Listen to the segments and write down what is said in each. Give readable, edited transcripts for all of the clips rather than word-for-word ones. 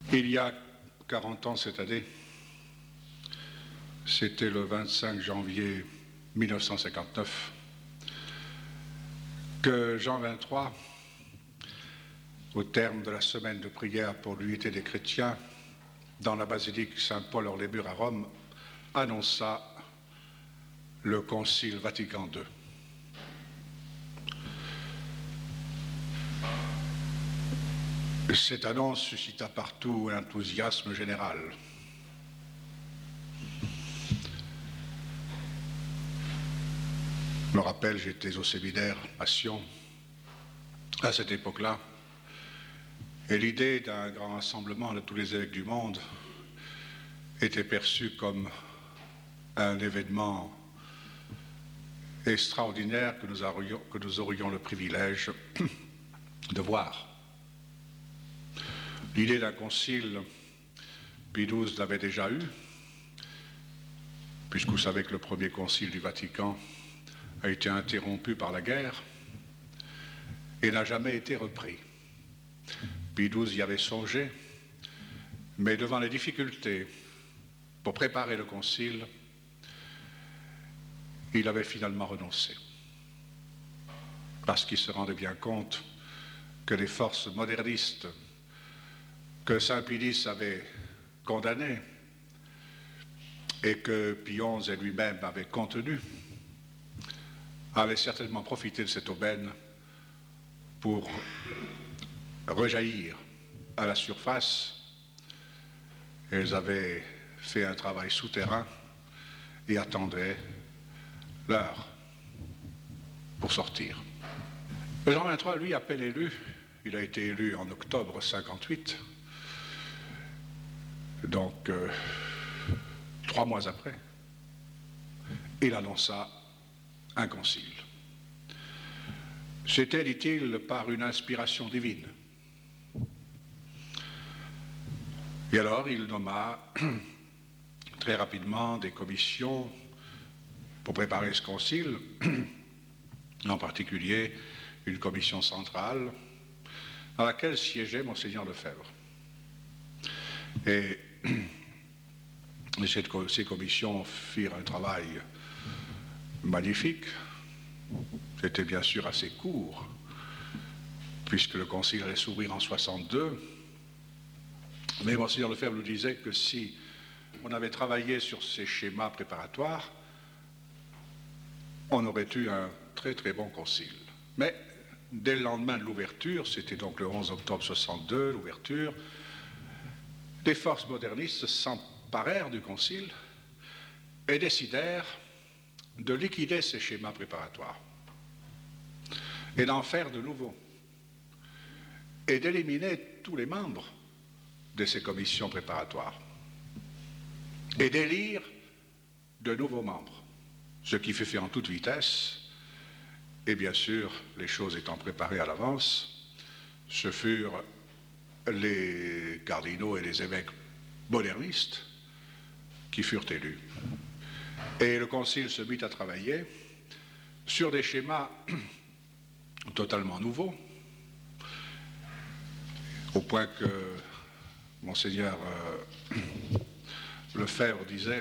Il y a 40 ans cette année, c'était le 25 janvier 1959, que Jean XXIII, au terme de la semaine de prière pour l'unité des chrétiens, dans la basilique Saint-Paul-hors-les-Murs à Rome, annonça le Concile Vatican II. Cette annonce suscita partout un enthousiasme général. Je me rappelle, j'étais au séminaire à Sion à cette époque-là, et l'idée d'un grand rassemblement de tous les évêques du monde était perçue comme un événement extraordinaire que nous aurions le privilège de voir. L'idée d'un concile, Pie XII l'avait déjà eue, puisque vous savez que le premier concile du Vatican a été interrompu par la guerre et n'a jamais été repris. Pie XII y avait songé, mais devant les difficultés pour préparer le concile, il avait finalement renoncé, parce qu'il se rendait bien compte que les forces modernistes que saint Pie X avait condamnées et que Pie XI et lui-même avaient contenues avaient certainement profité de cette aubaine pour rejaillir à la surface. Elles avaient fait un travail souterrain et attendaient l'heure pour sortir. Jean XXIII, lui, à peine élu, il a été élu en octobre 58, donc 3 mois après, il annonça un concile. C'était, dit-il, par une inspiration divine. Et alors il nomma très rapidement des commissions pour préparer ce concile, en particulier une commission centrale dans laquelle siégeait Monseigneur Lefebvre. Et ces commissions firent un travail magnifique. C'était bien sûr assez court, puisque le concile allait s'ouvrir en 62. Mais Monseigneur Lefebvre nous disait que si on avait travaillé sur ces schémas préparatoires, on aurait eu un très très bon concile. Mais dès le lendemain de l'ouverture, c'était donc le 11 octobre 62, l'ouverture, des forces modernistes s'emparèrent du concile et décidèrent de liquider ces schémas préparatoires et d'en faire de nouveaux et d'éliminer tous les membres de ces commissions préparatoires et d'élire de nouveaux membres, ce qui fut fait en toute vitesse. Et bien sûr, les choses étant préparées à l'avance, ce furent les cardinaux et les évêques modernistes qui furent élus. Et le concile se mit à travailler sur des schémas totalement nouveaux, au point que Monseigneur Lefebvre disait: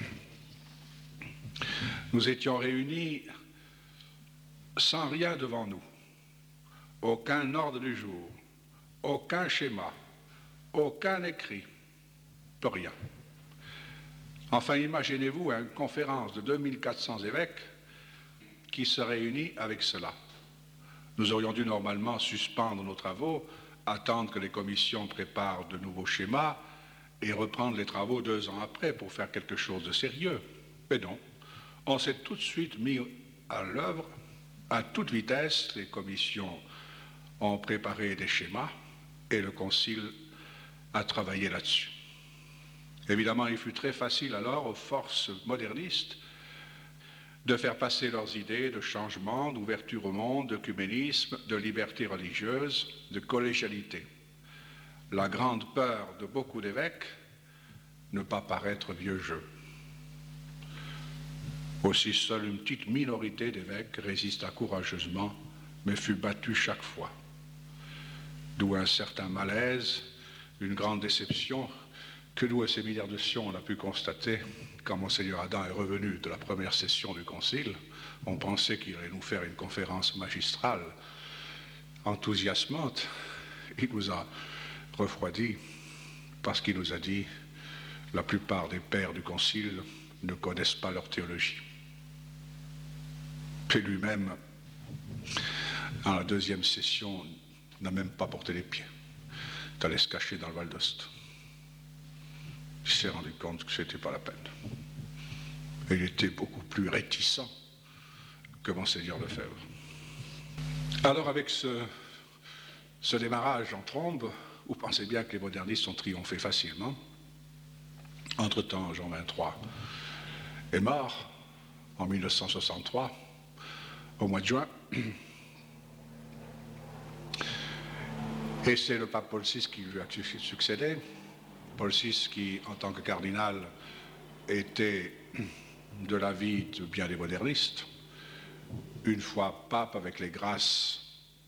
nous étions réunis sans rien devant nous, aucun ordre du jour, aucun schéma, aucun écrit, rien. Enfin, imaginez-vous une conférence de 2400 évêques qui se réunit avec cela. Nous aurions dû normalement suspendre nos travaux, attendre que les commissions préparent de nouveaux schémas et reprendre les travaux 2 ans après pour faire quelque chose de sérieux. Mais non, on s'est tout de suite mis à l'œuvre à toute vitesse. Les commissions ont préparé des schémas et le concile a travaillé là-dessus. Évidemment, il fut très facile alors aux forces modernistes de faire passer leurs idées de changement, d'ouverture au monde, d'œcuménisme, de liberté religieuse, de collégialité. La grande peur de beaucoup d'évêques, ne pas paraître vieux jeu. Aussi, seule une petite minorité d'évêques résista courageusement, mais fut battue chaque fois. D'où un certain malaise une grande déception que nous, au séminaire de Sion, on a pu constater quand Monseigneur Adam est revenu de la première session du Concile. On pensait qu'il allait nous faire une conférence magistrale enthousiasmante. Il nous a refroidis parce qu'il nous a dit la plupart des pères du Concile ne connaissent pas leur théologie. Et lui-même, en la deuxième session, n'a même pas porté les pieds. Il allait se cacher dans le Val d'Ost. Il s'est rendu compte que ce n'était pas la peine. Et il était beaucoup plus réticent que Monseigneur Lefebvre. Alors avec ce démarrage en trombe, vous pensez bien que les modernistes ont triomphé facilement. Entre-temps, Jean XXIII est mort en 1963, au mois de juin. Et c'est le pape Paul VI qui lui a succédé. Paul VI qui, en tant que cardinal, était de l'avis de bien des modernistes. Une fois pape avec les grâces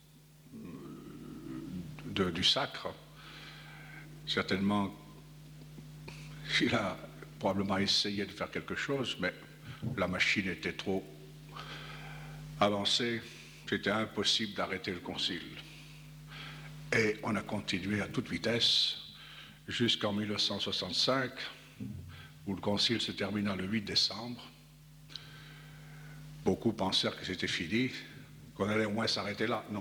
du sacre, certainement, il a probablement essayé de faire quelque chose, mais la machine était trop avancée, c'était impossible d'arrêter le concile. Et on a continué à toute vitesse jusqu'en 1965, où le concile se termina le 8 décembre. Beaucoup pensèrent que c'était fini, qu'on allait au moins s'arrêter là. Non.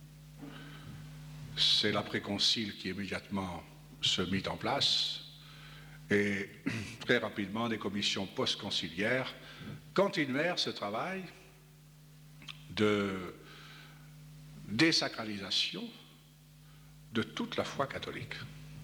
C'est l'après-concile qui immédiatement se mit en place, et très rapidement, des commissions post-conciliaires continuèrent ce travail de désacralisation de toute la foi catholique.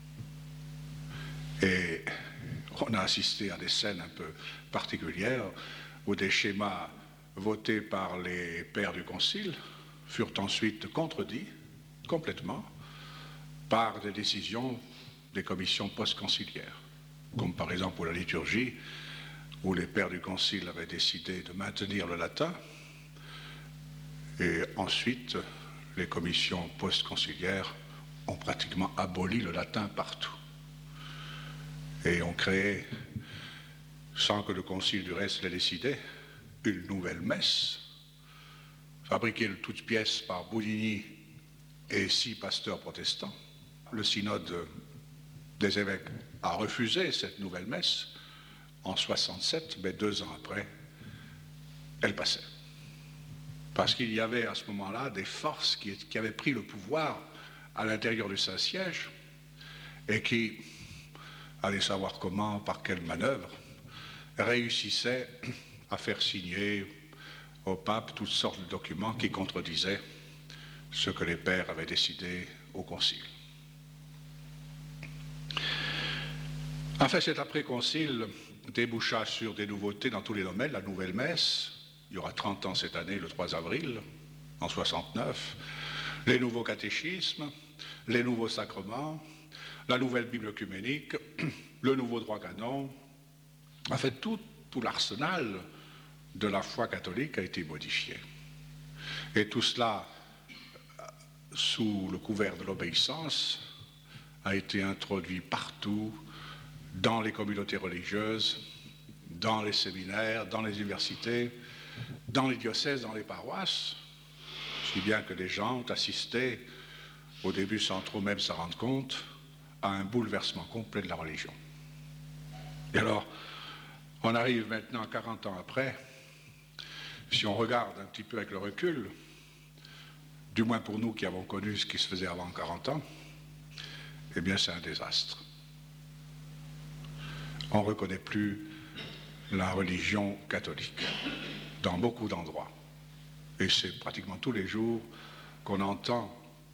Et on a assisté à des scènes un peu particulières où des schémas votés par les pères du Concile furent ensuite contredits complètement par des décisions des commissions post-conciliaires, comme par exemple pour la liturgie, où les pères du Concile avaient décidé de maintenir le latin, et ensuite les commissions post-conciliaires ont pratiquement aboli le latin partout. Et ont créé, sans que le Concile du reste l'ait décidé, une nouvelle messe, fabriquée de toutes pièces par Bouligny et 6 pasteurs protestants. Le synode des évêques a refusé cette nouvelle messe en 67, mais 2 ans après, elle passait. Parce qu'il y avait à ce moment-là des forces qui avaient pris le pouvoir à l'intérieur du Saint-Siège et qui, allez savoir comment, par quelle manœuvre, réussissaient à faire signer au pape toutes sortes de documents qui contredisaient ce que les pères avaient décidé au Concile. Enfin, cet après-concile déboucha sur des nouveautés dans tous les domaines, la nouvelle messe, il y aura 30 ans cette année, le 3 avril, en 69, les nouveaux catéchismes, les nouveaux sacrements, la nouvelle Bible œcuménique, le nouveau droit canon. En fait, tout l'arsenal de la foi catholique a été modifié. Et tout cela, sous le couvert de l'obéissance, a été introduit partout, dans les communautés religieuses, dans les séminaires, dans les universités, dans les diocèses, dans les paroisses, si bien que les gens ont assisté, au début sans trop même s'en rendre compte, à un bouleversement complet de la religion. Et alors, on arrive maintenant 40 ans après, si on regarde un petit peu avec le recul, du moins pour nous qui avons connu ce qui se faisait avant 40 ans, eh bien c'est un désastre. On ne reconnaît plus la religion catholique dans beaucoup d'endroits. Et c'est pratiquement tous les jours qu'on entend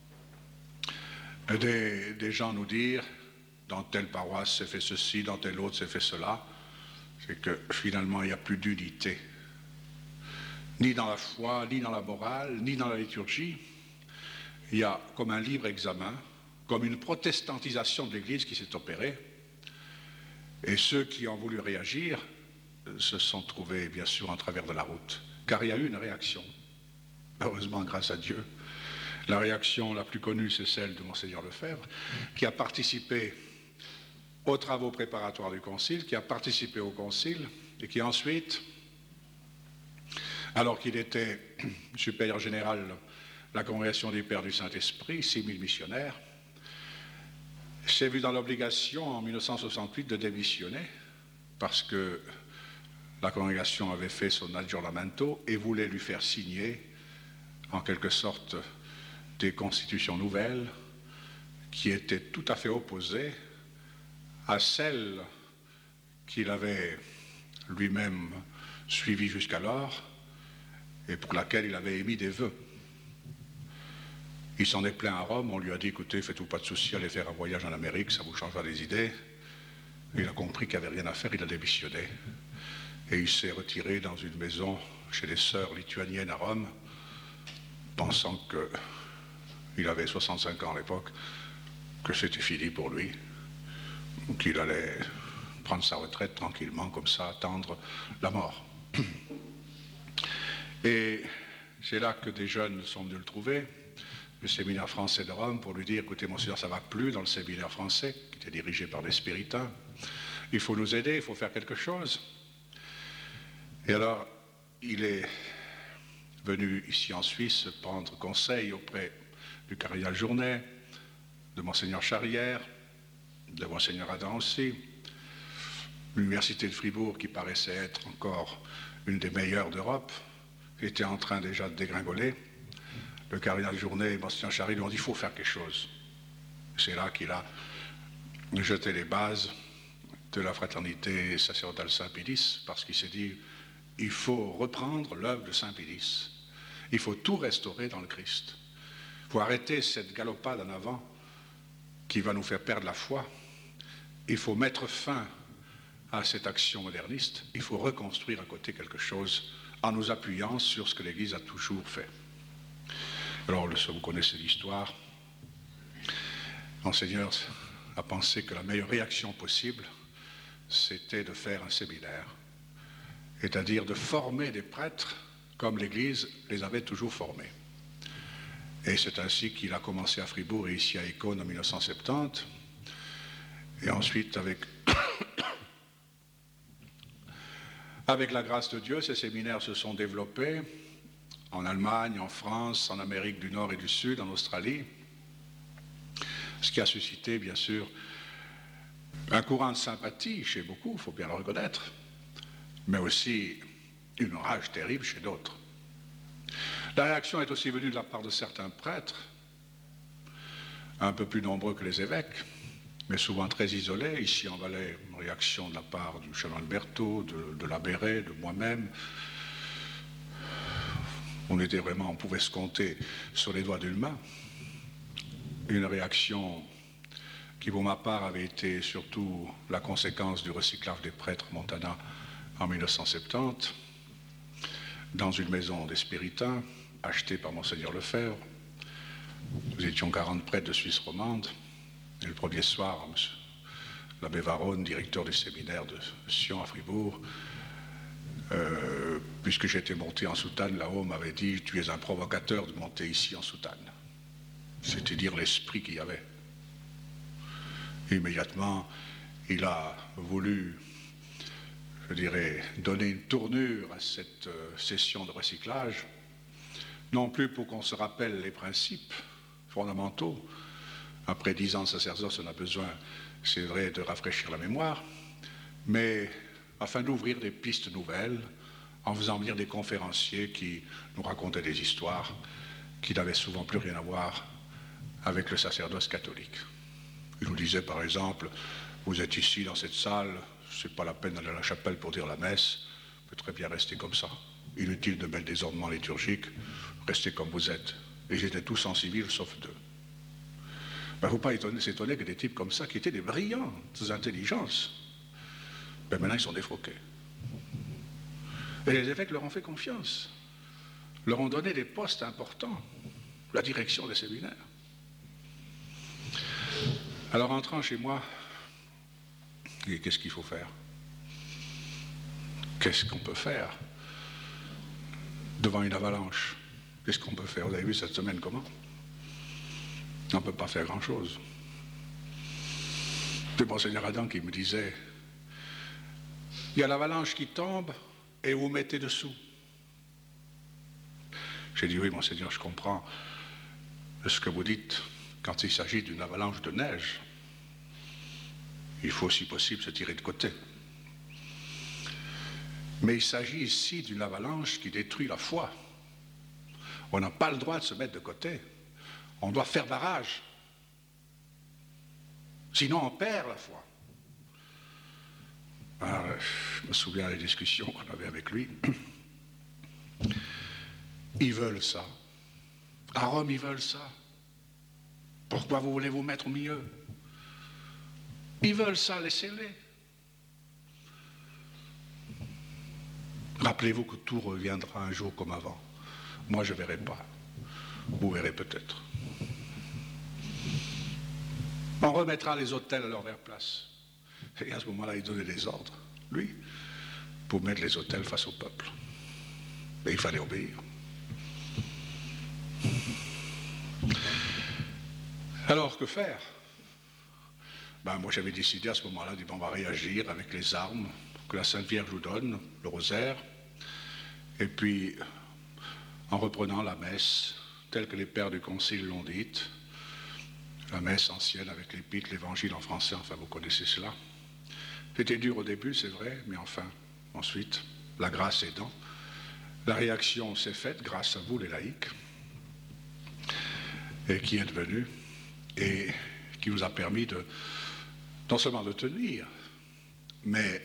des gens nous dire dans telle paroisse c'est fait ceci, dans telle autre c'est fait cela. C'est que finalement il n'y a plus d'unité, ni dans la foi, ni dans la morale, ni dans la liturgie. Il y a comme un libre examen, comme une protestantisation de l'Église qui s'est opérée. Et ceux qui ont voulu réagir se sont trouvés, bien sûr, en travers de la route. Car il y a eu une réaction. Heureusement, grâce à Dieu, La réaction la plus connue, c'est celle de Monseigneur Lefebvre, qui a participé aux travaux préparatoires du Concile, qui a participé au Concile, et qui ensuite, alors qu'il était supérieur général de la Congrégation des Pères du Saint-Esprit, 6000 missionnaires, s'est vu dans l'obligation en 1968 de démissionner, parce que la congrégation avait fait son aggiornamento et voulait lui faire signer, en quelque sorte, des constitutions nouvelles qui étaient tout à fait opposées à celles qu'il avait lui-même suivies jusqu'alors et pour laquelle il avait émis des vœux. Il s'en est plaint à Rome, on lui a dit, écoutez, faites-vous pas de soucis, allez faire un voyage en Amérique, ça vous changera des idées. Il a compris qu'il n'y avait rien à faire, il a démissionné. Et il s'est retiré dans une maison chez les sœurs lituaniennes à Rome, pensant qu'il avait 65 ans à l'époque, que c'était fini pour lui, qu'il allait prendre sa retraite tranquillement, comme ça, attendre la mort. Et c'est là que des jeunes sont venus le trouver, le séminaire français de Rome, pour lui dire, écoutez, monseigneur, ça ne va plus dans le séminaire français, qui était dirigé par des spiritains, il faut nous aider, il faut faire quelque chose. Et alors, il est venu ici en Suisse prendre conseil auprès du cardinal Journet, de monseigneur Charrière, de monseigneur Adam aussi, l'université de Fribourg, qui paraissait être encore une des meilleures d'Europe, était en train déjà de dégringoler. Le cardinal Journet et monseigneur Charrière lui ont dit, il faut faire quelque chose. C'est là qu'il a jeté les bases de la fraternité sacerdotale Saint-Pédis, parce qu'il s'est dit, il faut reprendre l'œuvre de Saint-Pédis. Il faut tout restaurer dans le Christ. Il faut arrêter cette galopade en avant qui va nous faire perdre la foi. Il faut mettre fin à cette action moderniste. Il faut reconstruire à côté quelque chose en nous appuyant sur ce que l'Église a toujours fait. Alors, vous connaissez l'histoire. Monseigneur a pensé que la meilleure réaction possible, c'était de faire un séminaire, c'est-à-dire de former des prêtres comme l'Église les avait toujours formés. Et c'est ainsi qu'il a commencé à Fribourg et ici à Écône en 1970. Et ensuite, avec la grâce de Dieu, ces séminaires se sont développés en Allemagne, en France, en Amérique du Nord et du Sud, en Australie, ce qui a suscité, bien sûr, un courant de sympathie chez beaucoup, il faut bien le reconnaître, mais aussi une rage terrible chez d'autres. La réaction est aussi venue de la part de certains prêtres, un peu plus nombreux que les évêques, mais souvent très isolés. Ici en Valais, une réaction de la part du chanoine Berthaud, de l'abbé Ray, de moi-même. On pouvait se compter sur les doigts d'une main. Une réaction qui, pour ma part, avait été surtout la conséquence du recyclage des prêtres montanins en 1970, dans une maison des Spiritains, achetée par monseigneur Lefebvre. Nous étions 40 prêtres de Suisse romande, et le premier soir, l'abbé Varone, directeur du séminaire de Sion à Fribourg, puisque j'étais monté en soutane, là-haut m'avait dit « Tu es un provocateur de monter ici en soutane ». C'était dire l'esprit qu'il y avait. Immédiatement, il a voulu, je dirais, donner une tournure à cette session de recyclage, non plus pour qu'on se rappelle les principes fondamentaux. Après 10 ans de sacerdoce, on a besoin, c'est vrai, de rafraîchir la mémoire, mais afin d'ouvrir des pistes nouvelles, en faisant venir des conférenciers qui nous racontaient des histoires qui n'avaient souvent plus rien à voir avec le sacerdoce catholique. Il nous disait par exemple, vous êtes ici dans cette salle, c'est pas la peine d'aller à la chapelle pour dire la messe, vous pouvez très bien rester comme ça. Inutile de mettre des ornements liturgiques, restez comme vous êtes. Et ils étaient tous en civil sauf deux. Il ne faut pas s'étonner que des types comme ça, qui étaient des brillantes intelligences, ben maintenant ils sont défroqués. Et les évêques leur ont fait confiance, leur ont donné des postes importants, la direction des séminaires. Alors, entrant chez moi, qu'est-ce qu'il faut faire? Qu'est-ce qu'on peut faire devant une avalanche? Qu'est-ce qu'on peut faire? Vous avez vu cette semaine comment? On ne peut pas faire grand-chose. C'est Monseigneur Adam qui me disait, il y a l'avalanche qui tombe et vous mettez dessous. J'ai dit, oui, Monseigneur, je comprends ce que vous dites quand il s'agit d'une avalanche de neige. Il faut, si possible, se tirer de côté. Mais il s'agit ici d'une avalanche qui détruit la foi. On n'a pas le droit de se mettre de côté. On doit faire barrage. Sinon, on perd la foi. Alors, je me souviens des discussions qu'on avait avec lui. Ils veulent ça. À Rome, ils veulent ça. Pourquoi vous voulez vous mettre au milieu? Ils veulent ça, laissez-les. Rappelez-vous que tout reviendra un jour comme avant. Moi, je ne verrai pas. Vous verrez peut-être. On remettra les hôtels à leur place. Et à ce moment-là, il donnait des ordres, lui, pour mettre les hôtels face au peuple. Mais il fallait obéir. Alors, que faire? Moi, j'avais décidé à ce moment-là, on va réagir avec les armes que la Sainte Vierge nous donne, le rosaire, et puis en reprenant la messe telle que les pères du Concile l'ont dite, la messe ancienne avec l'épître, l'évangile en français, enfin vous connaissez cela. C'était dur au début, c'est vrai, mais enfin, ensuite, la grâce aidant, la réaction s'est faite grâce à vous les laïcs, et qui êtes venus, et qui nous a permis de, non seulement de tenir, mais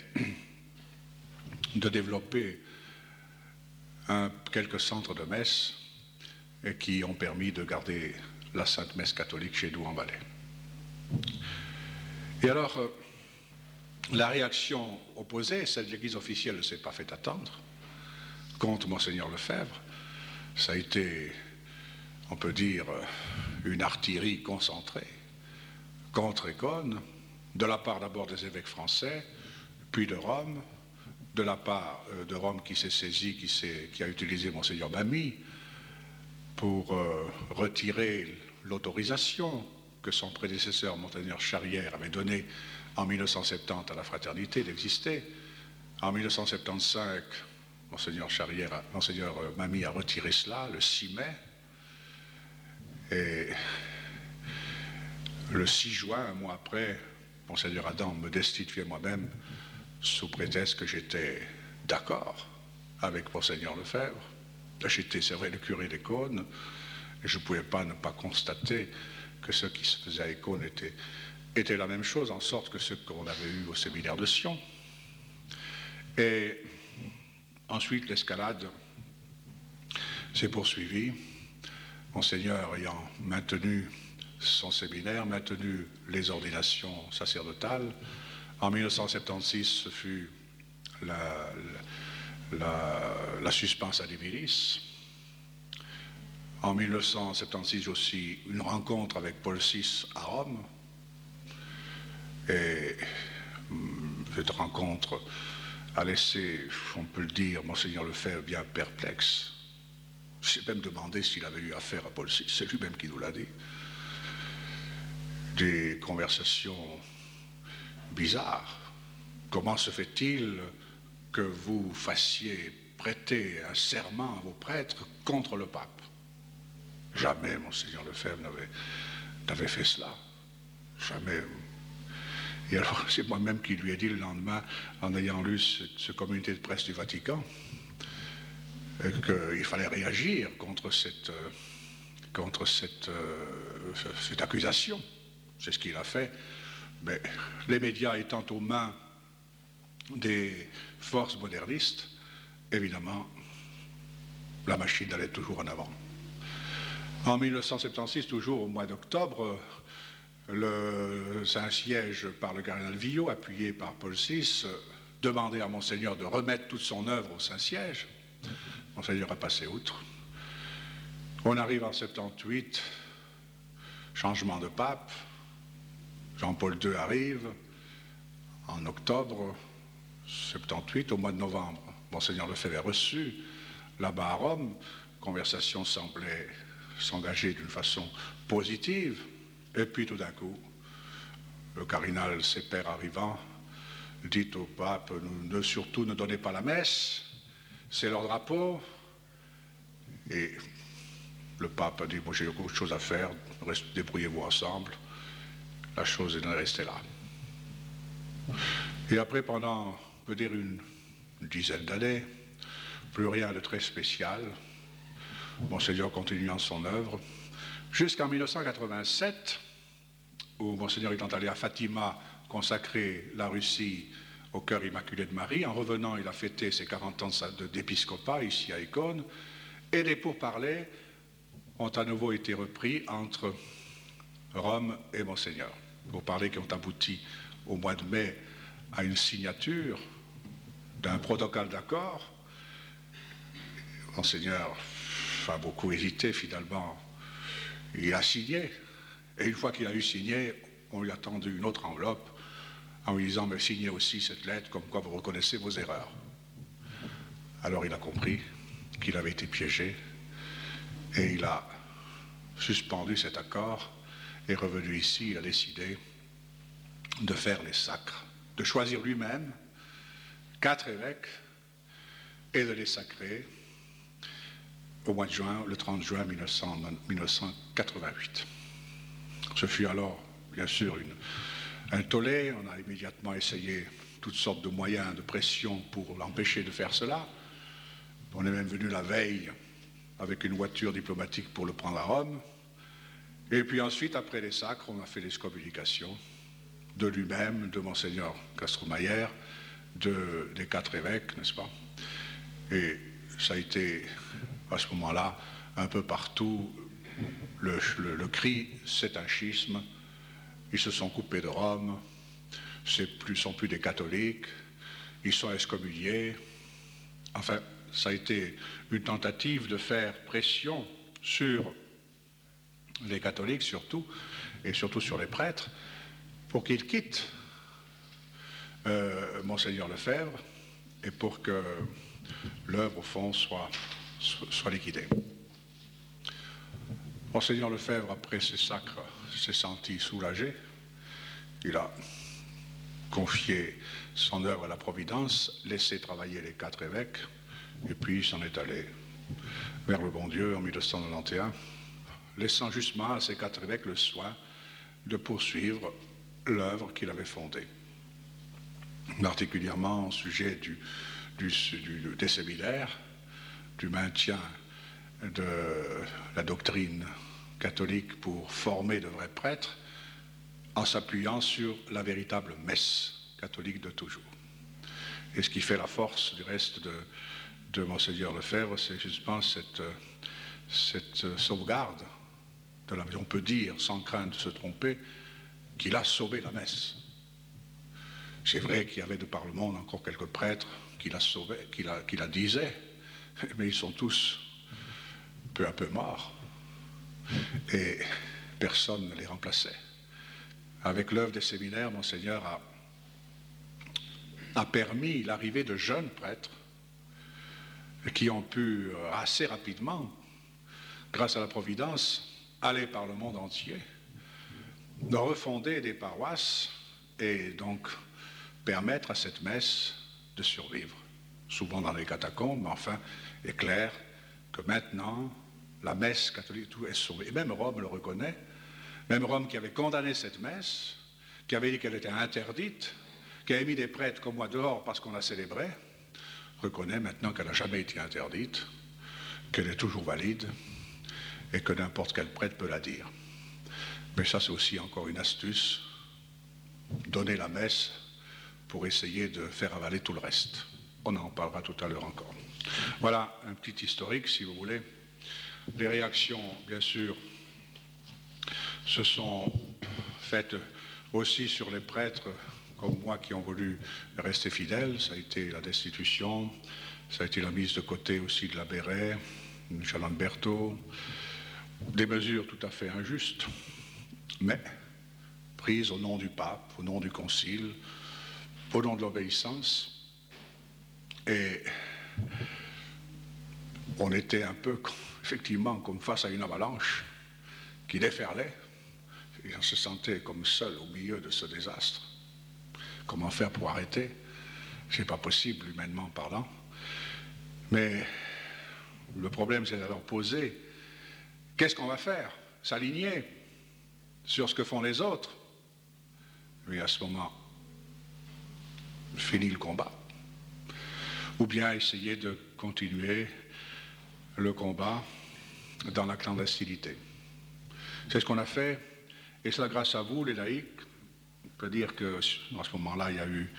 de développer quelques centres de messe et qui ont permis de garder la Sainte Messe catholique chez nous en Valais. Et alors, la réaction opposée, celle de l'Église officielle, ne s'est pas fait attendre, contre Monseigneur Lefebvre. Ça a été, on peut dire, une artillerie concentrée contre Écône, de la part d'abord des évêques français, puis de Rome, de la part de Rome qui s'est saisi, qui a utilisé Monseigneur Mamy pour retirer l'autorisation que son prédécesseur, Monseigneur Charrière, avait donnée en 1970 à la fraternité d'exister. En 1975, Monseigneur Mamy a retiré cela le 6 mai. Et le 6 juin, un mois après, Monseigneur Adam me destituait moi-même sous prétexte que j'étais d'accord avec Monseigneur Lefebvre. J'étais, c'est vrai, le curé d'Écône, et je ne pouvais pas ne pas constater que ce qui se faisait à Écône était la même chose, en sorte que ce qu'on avait eu au séminaire de Sion. Et ensuite, l'escalade s'est poursuivie, Monseigneur ayant maintenu son séminaire, maintenu les ordinations sacerdotales. En 1976, ce fut la suspense adimilis. En 1976 aussi, une rencontre avec Paul VI à Rome. Et cette rencontre a laissé, on peut le dire, Monseigneur Lefebvre bien perplexe. J'ai même demandé s'il avait eu affaire à Paul VI, c'est lui-même qui nous l'a dit. Des conversations bizarres. Comment se fait-il que vous fassiez prêter un serment à vos prêtres contre le pape? Jamais Monseigneur Lefebvre n'avait fait cela. Jamais. Et alors, c'est moi-même qui lui ai dit le lendemain, en ayant lu ce communiqué de presse du Vatican, qu'il fallait réagir contre cette accusation. C'est ce qu'il a fait. Mais les médias étant aux mains des forces modernistes, évidemment, la machine allait toujours en avant. En 1976, toujours au mois d'octobre, le Saint-Siège par le cardinal Villot, appuyé par Paul VI, demandait à Monseigneur de remettre toute son œuvre au Saint-Siège. Monseigneur a passé outre. On arrive en 78, changement de pape. Jean-Paul II arrive en octobre 78, au mois de novembre. Monseigneur Lefebvre est reçu là-bas à Rome. Conversation semblait s'engager d'une façon positive, et puis tout d'un coup, le cardinal Sepper arrivant, dit au pape, surtout ne donnez pas la messe, c'est leur drapeau, et le pape a dit, moi j'ai beaucoup de choses à faire, débrouillez-vous ensemble, la chose est restée là. Et après, pendant, on peut dire une dizaine d'années, plus rien de très spécial, Monseigneur continuant son œuvre, jusqu'en 1987, où Monseigneur étant allé à Fatima consacrer la Russie au cœur immaculé de Marie. En revenant, il a fêté ses 40 ans d'épiscopat ici à Écône, et les pourparlers ont à nouveau été repris entre Rome et Monseigneur. Pourparlers qui ont abouti au mois de mai à une signature d'un protocole d'accord. Monseigneur a beaucoup hésité finalement. Il a signé, et une fois qu'il a eu signé, on lui a tendu une autre enveloppe en lui disant, mais signez aussi cette lettre comme quoi vous reconnaissez vos erreurs. Alors il a compris qu'il avait été piégé, et il a suspendu cet accord, et revenu ici, il a décidé de faire les sacres, de choisir lui-même 4 évêques et de les sacrer au mois de juin, le 30 juin 1988. Ce fut alors, bien sûr, un tollé. On a immédiatement essayé toutes sortes de moyens de pression pour l'empêcher de faire cela. On est même venu la veille avec une voiture diplomatique pour le prendre à Rome. Et puis ensuite, après les sacres, on a fait l'excommunication de lui-même, de Monseigneur Castromayer, des 4 évêques, n'est-ce pas? Et ça a été, à ce moment-là, un peu partout, le cri « c'est un schisme », ils se sont coupés de Rome, sont plus des catholiques, ils sont excommuniés. Enfin, ça a été une tentative de faire pression sur les catholiques surtout, et surtout sur les prêtres, pour qu'ils quittent Monseigneur Lefebvre, et pour que l'œuvre, au fond, soit liquidée. Monseigneur Lefebvre, après ces sacres, s'est senti soulagé. Il a confié son œuvre à la Providence, laissé travailler les 4 évêques, et puis il s'en est allé vers le bon Dieu en 1991, laissant justement à ces 4 évêques le soin de poursuivre l'œuvre qu'il avait fondée, particulièrement au sujet des séminaires, du maintien de la doctrine catholique pour former de vrais prêtres, en s'appuyant sur la véritable messe catholique de toujours. Et ce qui fait la force du reste de Monseigneur Lefebvre, c'est justement cette sauvegarde, on peut dire, sans crainte de se tromper, qu'il a sauvé la messe. C'est vrai qu'il y avait de par le monde encore quelques prêtres qui la sauvaient, qui la disaient, mais ils sont tous peu à peu morts, et personne ne les remplaçait. Avec l'œuvre des séminaires, Monseigneur a permis l'arrivée de jeunes prêtres qui ont pu assez rapidement, grâce à la Providence, aller par le monde entier, de refonder des paroisses et donc permettre à cette messe de survivre, souvent dans les catacombes, mais enfin, il est clair que maintenant, la messe catholique tout est sauvée. Et même Rome le reconnaît, même Rome qui avait condamné cette messe, qui avait dit qu'elle était interdite, qui avait mis des prêtres comme moi dehors parce qu'on la célébrait, reconnaît maintenant qu'elle n'a jamais été interdite, qu'elle est toujours valide, et que n'importe quel prêtre peut la dire. Mais ça, c'est aussi encore une astuce, donner la messe pour essayer de faire avaler tout le reste. On en parlera tout à l'heure encore. Voilà un petit historique, si vous voulez. Les réactions, bien sûr, se sont faites aussi sur les prêtres comme moi qui ont voulu rester fidèles. Ça a été la destitution, ça a été la mise de côté aussi de la Béret, Michel Lamberto, des mesures tout à fait injustes, mais prises au nom du pape, au nom du concile, au nom de l'obéissance. Et on était un peu, il effectivement comme face à une avalanche qui déferlait, et on se sentait comme seul au milieu de ce désastre. Comment faire pour arrêter? C'est pas possible, humainement parlant. Mais le problème, c'est de leur poser qu'est-ce qu'on va faire? S'aligner sur ce que font les autres. Et à ce moment, finit le combat. Ou bien essayer de continuer le combat dans la clandestinité. C'est ce qu'on a fait, et c'est grâce à vous, les laïcs. On peut dire qu'à ce moment-là, il y a eu,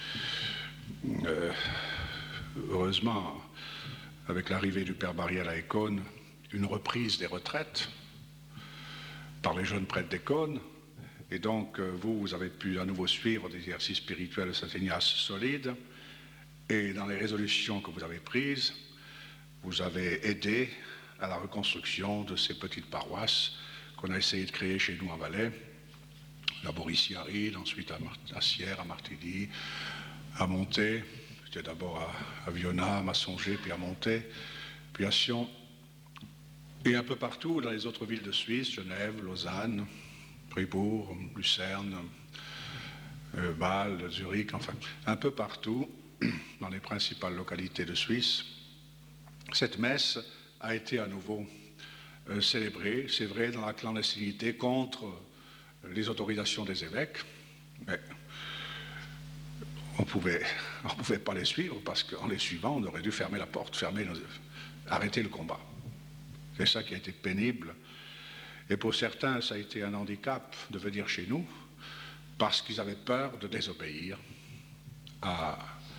heureusement, avec l'arrivée du Père Barrière à Écône, une reprise des retraites par les jeunes prêtres d'Écône. Et donc, vous avez pu à nouveau suivre des exercices spirituels de Saint-Ignace solides. Et dans les résolutions que vous avez prises, vous avez aidé à la reconstruction de ces petites paroisses qu'on a essayé de créer chez nous en Valais. D'abord ici à Ried, ensuite à Sierre, à Martigny, à Monté. J'étais d'abord à Viona, à Massonger, puis à Monté, puis à Sion. Et un peu partout dans les autres villes de Suisse, Genève, Lausanne, Fribourg, Lucerne, Bâle, Zurich, enfin, un peu partout, dans les principales localités de Suisse, cette messe a été à nouveau célébrée, c'est vrai, dans la clandestinité contre les autorisations des évêques, mais on ne pouvait pas les suivre parce qu'en les suivant, on aurait dû fermer la porte, arrêter le combat. C'est ça qui a été pénible. Et pour certains, ça a été un handicap de venir chez nous parce qu'ils avaient peur de désobéir à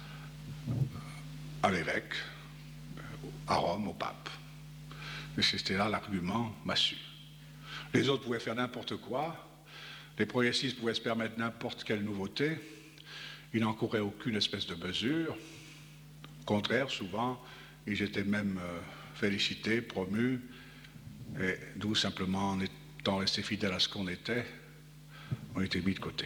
l'évêque, à Rome, au pape. Et c'était là l'argument massu. Les autres pouvaient faire n'importe quoi, les progressistes pouvaient se permettre n'importe quelle nouveauté, ils n'encouraient aucune espèce de mesure. Au contraire, souvent, ils étaient même félicités, promus, et nous, simplement, en étant restés fidèles à ce qu'on était, on était mis de côté.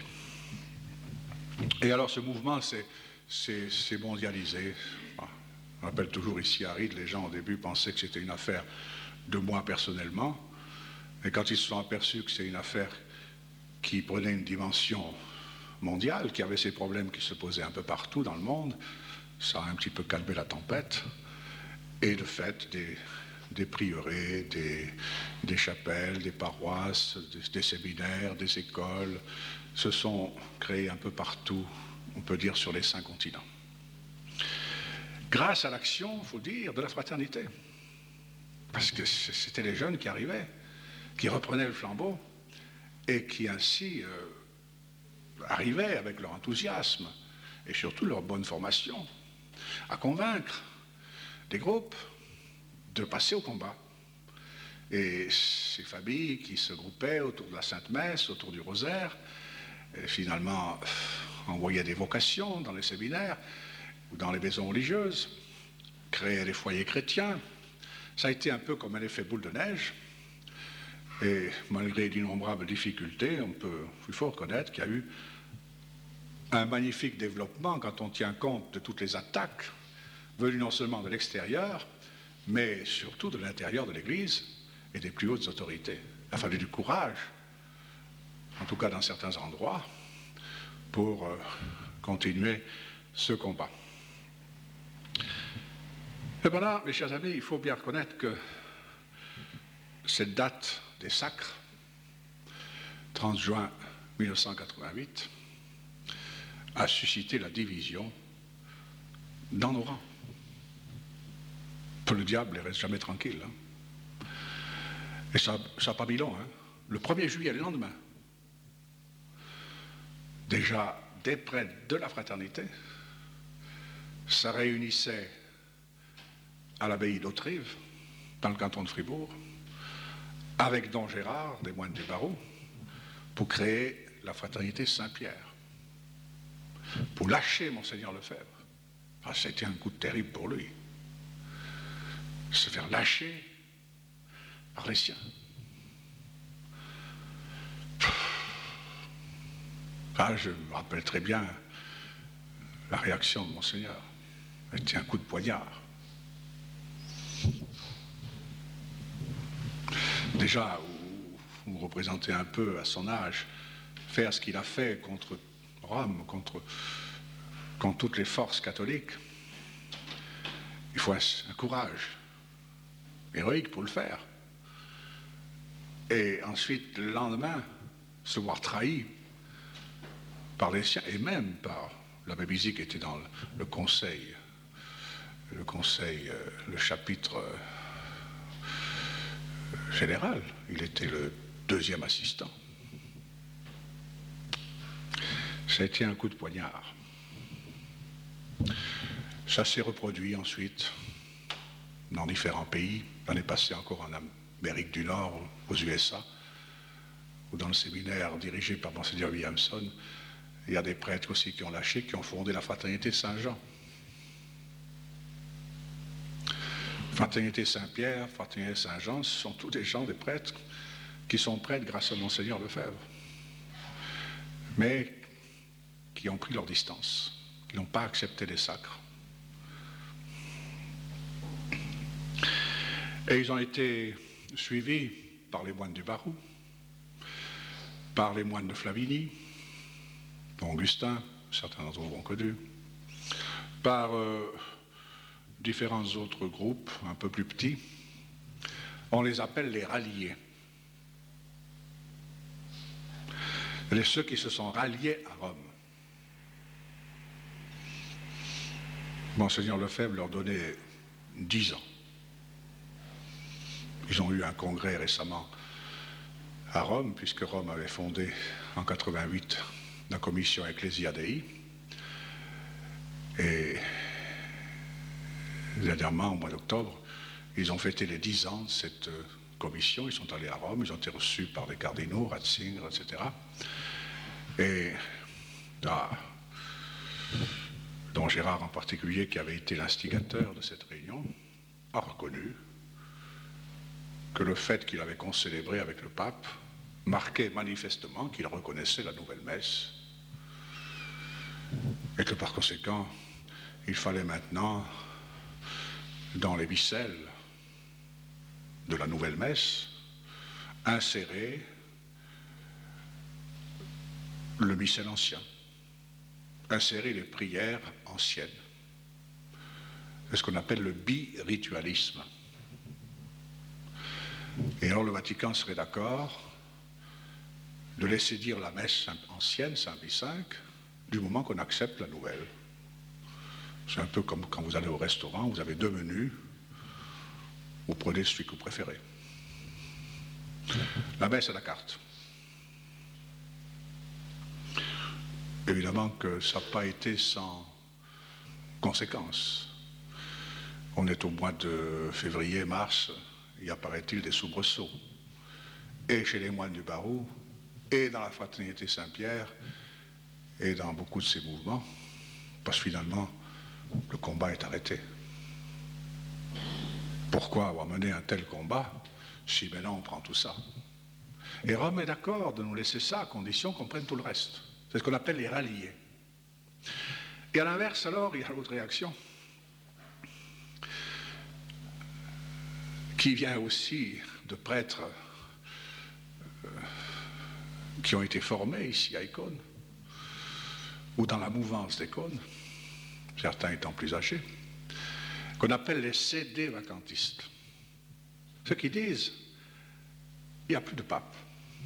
Et alors, ce mouvement s'est mondialisé. On rappelle toujours ici à Ried, les gens au début pensaient que c'était une affaire de moi personnellement, et quand ils se sont aperçus que c'est une affaire qui prenait une dimension mondiale, qui avait ces problèmes qui se posaient un peu partout dans le monde, ça a un petit peu calmé la tempête, et de fait, des prieurés, des chapelles, des paroisses, des séminaires, des écoles se sont créés un peu partout, on peut dire sur les 5 continents. Grâce à l'action, il faut dire, de la fraternité. Parce que c'était les jeunes qui arrivaient, qui reprenaient le flambeau, et qui ainsi arrivaient avec leur enthousiasme, et surtout leur bonne formation, à convaincre des groupes de passer au combat. Et ces familles qui se groupaient autour de la Sainte Messe, autour du Rosaire, et finalement envoyaient des vocations dans les séminaires ou dans les maisons religieuses, créaient des foyers chrétiens. Ça a été un peu comme un effet boule de neige. Et malgré d'innombrables difficultés, il faut reconnaître qu'il y a eu un magnifique développement quand on tient compte de toutes les attaques venues non seulement de l'extérieur, mais surtout de l'intérieur de l'Église et des plus hautes autorités. Il a fallu du courage, en tout cas dans certains endroits, pour continuer ce combat. Et voilà, mes chers amis, il faut bien reconnaître que cette date des sacres, 30 juin 1988, a suscité la division dans nos rangs. Le diable ne reste jamais tranquille. Hein. Et ça n'a pas mis long. Hein. Le 1er juillet, le lendemain, déjà des prêtres de la fraternité, ça réunissait à l'abbaye d'Autrive, dans le canton de Fribourg, avec Don Gérard, des moines des barreaux, pour créer la fraternité Saint-Pierre, pour lâcher Monseigneur Lefebvre. Ah, c'était un coup terrible pour lui. Se faire lâcher par les siens. Ah, je me rappelle très bien la réaction de Monseigneur. C'était un coup de poignard. Déjà, vous représentez un peu à son âge, faire ce qu'il a fait contre Rome, contre toutes les forces catholiques. Il faut un courage héroïque pour le faire. Et ensuite, le lendemain, se voir trahi par les siens, et même par l'abbé Bizy qui était dans le conseil, le chapitre général. Il était le deuxième assistant. Ça a été un coup de poignard. Ça s'est reproduit ensuite dans différents pays. L'année passée encore en Amérique du Nord, aux USA, ou dans le séminaire dirigé par Monseigneur Williamson, il y a des prêtres aussi qui ont lâché, qui ont fondé la Fraternité Saint-Jean. Fraternité Saint-Pierre, Fraternité Saint-Jean, ce sont tous des gens, des prêtres, qui sont prêtres grâce à Monseigneur Lefebvre, mais qui ont pris leur distance, qui n'ont pas accepté les sacres. Et ils ont été suivis par les moines du Barou, par les moines de Flavigny, dont Augustin, certains d'entre vous ont connu, par différents autres groupes un peu plus petits. On les appelle les ralliés. Ceux qui se sont ralliés à Rome. Monseigneur Lefebvre leur donnait 10 ans. Ils ont eu un congrès récemment à Rome, puisque Rome avait fondé en 88 la commission Ecclesia Dei. Et dernièrement, au mois d'octobre, ils ont fêté les 10 ans de cette commission. Ils sont allés à Rome, ils ont été reçus par les cardinaux, Ratzinger, etc. Et dont Gérard en particulier, qui avait été l'instigateur de cette réunion, a reconnu que le fait qu'il avait concélébré avec le pape marquait manifestement qu'il reconnaissait la nouvelle messe et que par conséquent, il fallait maintenant, dans les missels de la nouvelle messe, insérer le missel ancien, insérer les prières anciennes. C'est ce qu'on appelle le biritualisme. Et alors le Vatican serait d'accord de laisser dire la messe ancienne, Saint Pie V, du moment qu'on accepte la nouvelle. C'est un peu comme quand vous allez au restaurant, vous avez 2 menus, vous prenez celui que vous préférez. La messe à la carte. Évidemment que ça n'a pas été sans conséquences. On est au mois de février, mars, il apparaît-il des soubresauts. Et chez les moines du Barou, et dans la Fraternité Saint-Pierre, et dans beaucoup de ces mouvements, parce que finalement, le combat est arrêté. Pourquoi avoir mené un tel combat si maintenant on prend tout ça? Et Rome est d'accord de nous laisser ça à condition qu'on prenne tout le reste. C'est ce qu'on appelle les ralliés. Et à l'inverse, alors, il y a l'autre réaction qui vient aussi de prêtres qui ont été formés ici à Icône, ou dans la mouvance d'Icône, certains étant plus âgés, qu'on appelle les CD vacantistes. Ceux qui disent il n'y a plus de pape.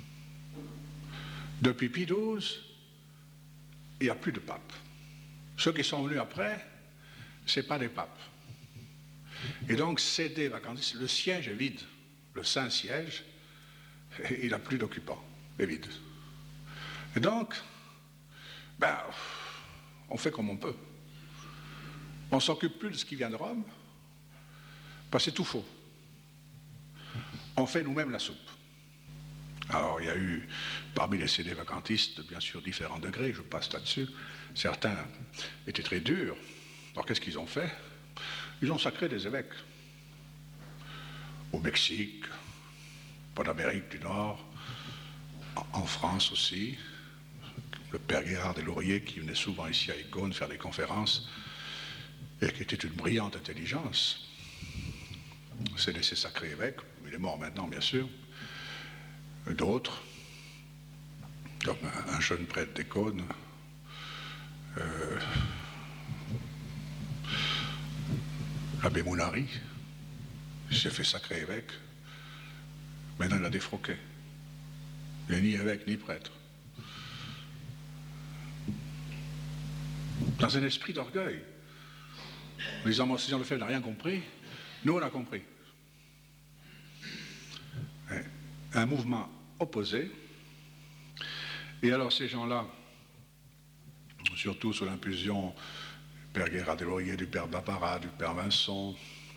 Depuis Pie XII, il n'y a plus de pape. Ceux qui sont venus après, ce n'est pas des papes. Et donc, CD vacantistes, le siège est vide. Le Saint-Siège, il n'a plus d'occupants, est vide. Et donc, on fait comme on peut. On ne s'occupe plus de ce qui vient de Rome, parce que c'est tout faux. On fait nous-mêmes la soupe. Alors, il y a eu, parmi les CD vacantistes, bien sûr, différents degrés, je passe là-dessus. Certains étaient très durs. Alors, qu'est-ce qu'ils ont fait? Ils ont sacré des évêques. Au Mexique, en Amérique du Nord, en France aussi. Le père Guérard des Lauriers, qui venait souvent ici à Icône faire des conférences, et qui était une brillante intelligence, s'est laissé sacrer évêque. Il est mort maintenant, bien sûr. D'autres, comme un jeune prêtre des Cônes, l'abbé Mounari, il s'est fait sacré évêque. Maintenant, il a défroqué. Il n'est ni évêque ni prêtre. Dans un esprit d'orgueil. En disant, Monseigneur Lefebvre n'a rien compris, nous on a compris. Un mouvement opposé. Et alors ces gens-là, surtout sous l'impulsion du père Guérard des Lauriers, du père Barbara, du père Vincent,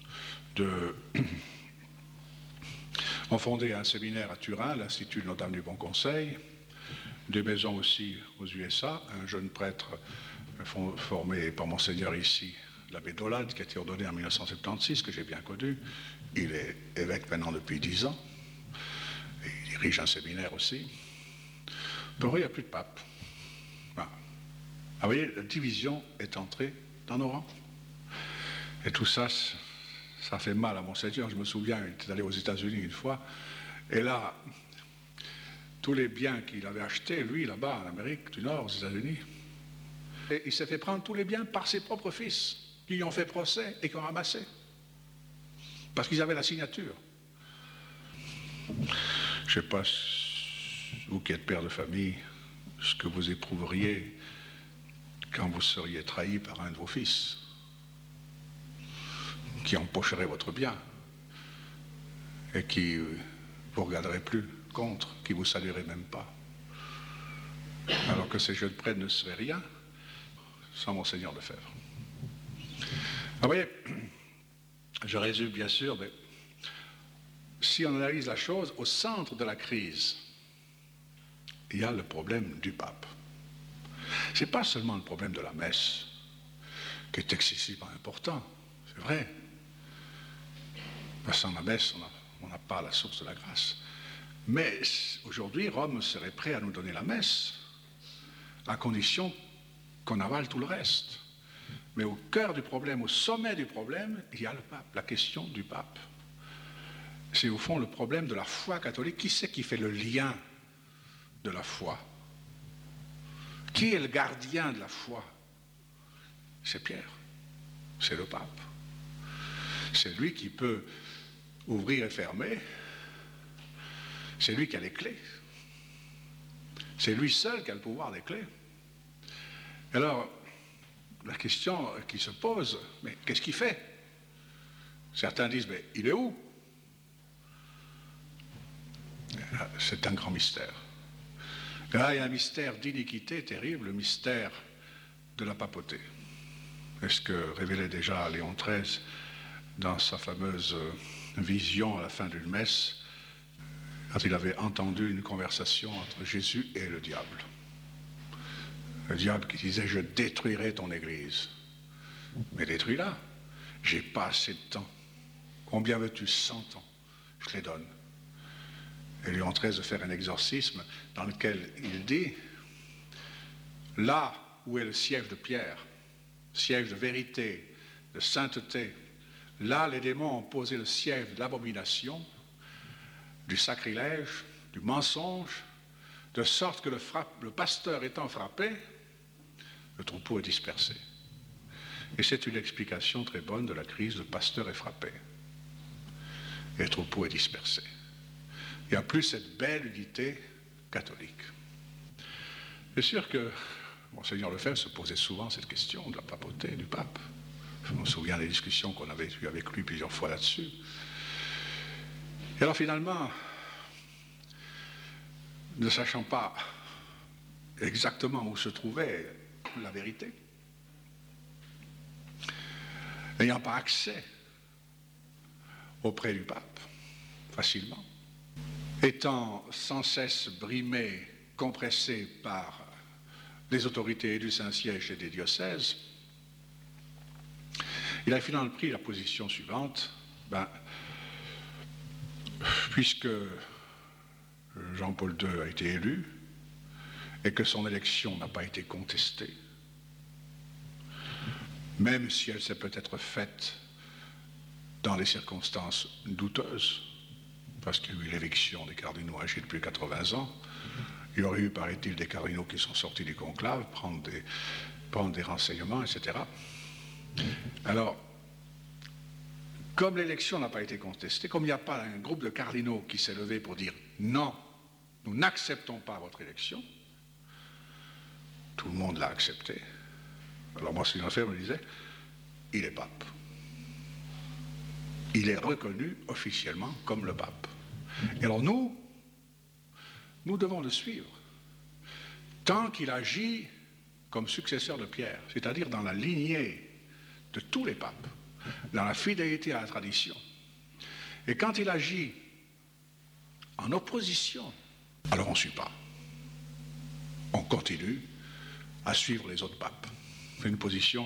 ont fondé un séminaire à Turin, l'Institut Notre-Dame du Bon Conseil, des maisons aussi aux USA, un jeune prêtre formé par Monseigneur ici, l'abbé Dolade, qui a été ordonné en 1976, que j'ai bien connu. Il est évêque maintenant depuis 10 ans. Et il dirige un séminaire aussi. Pour eux, il n'y a plus de pape. Voilà. Ah, vous voyez, la division est entrée dans nos rangs. Et tout ça, ça fait mal à Monseigneur. Je me souviens, il était allé aux États-Unis une fois. Et là, tous les biens qu'il avait achetés, lui, là-bas, en Amérique du Nord, aux États-Unis, et il s'est fait prendre tous les biens par ses propres fils, qui lui ont fait procès et qui ont ramassé. Parce qu'ils avaient la signature. Je ne sais pas, vous qui êtes père de famille, ce que vous éprouveriez quand vous seriez trahi par un de vos fils, qui empocherait votre bien et qui vous regarderait plus contre, qui vous saluerait même pas. Alors que ces jeunes prêtres ne seraient rien sans Monseigneur Lefebvre. Vous voyez, je résume bien sûr, mais si on analyse la chose, au centre de la crise, il y a le problème du pape. Ce n'est pas seulement le problème de la messe, qui est excessivement important, c'est vrai. Sans la messe, on n'a pas la source de la grâce. Mais aujourd'hui, Rome serait prêt à nous donner la messe, à condition qu'on avale tout le reste. Mais au cœur du problème, au sommet du problème, il y a le pape, la question du pape. C'est au fond le problème de la foi catholique. Qui c'est qui fait le lien de la foi? Qui est le gardien de la foi? C'est Pierre, c'est le pape. C'est lui qui peut ouvrir et fermer. C'est lui qui a les clés. C'est lui seul qui a le pouvoir des clés. Alors, la question qui se pose, mais qu'est-ce qu'il fait? Certains disent, mais il est où? C'est un grand mystère. Là, il y a un mystère d'iniquité terrible, le mystère de la papauté. Est-ce que révélait déjà Léon XIII dans sa fameuse vision à la fin d'une messe, quand il avait entendu une conversation entre Jésus et le diable. Le diable qui disait, je détruirai ton église. Mais détruis-la. J'ai pas assez de temps. Combien veux-tu? 100 ans. Je les donne. Et Léon XIII de faire un exorcisme dans lequel il dit, là où est le siège de Pierre, siège de vérité, de sainteté, là les démons ont posé le siège de l'abomination, du sacrilège, du mensonge, de sorte que le pasteur étant frappé, le troupeau est dispersé. Et c'est une explication très bonne de la crise, le pasteur est frappé. Et le troupeau est dispersé. Il n'y a plus cette belle unité catholique. C'est sûr que Monseigneur Lefebvre se posait souvent cette question de la papauté, du pape. Je me souviens des discussions qu'on avait eues avec lui plusieurs fois là-dessus. Et alors finalement, ne sachant pas exactement où se trouvait la vérité, n'ayant pas accès auprès du pape facilement, étant sans cesse brimé, compressé par les autorités du Saint-Siège et des diocèses, il a finalement pris la position suivante, puisque Jean-Paul II a été élu et que son élection n'a pas été contestée, même si elle s'est peut-être faite dans des circonstances douteuses, parce qu'il y a eu l'éviction des cardinaux âgés de plus de 80 ans. Il y aurait eu, paraît-il, des cardinaux qui sont sortis du conclave, prendre des renseignements, etc. Alors, comme l'élection n'a pas été contestée, comme il n'y a pas un groupe de cardinaux qui s'est levé pour dire « Non, nous n'acceptons pas votre élection », tout le monde l'a accepté. Alors moi, Monseigneur Lefebvre me disait « Il est pape. Il est reconnu officiellement comme le pape. » Et alors nous devons le suivre, tant qu'il agit comme successeur de Pierre, c'est-à-dire dans la lignée de tous les papes, dans la fidélité à la tradition. Et quand il agit en opposition, alors on ne suit pas. On continue à suivre les autres papes. C'est une position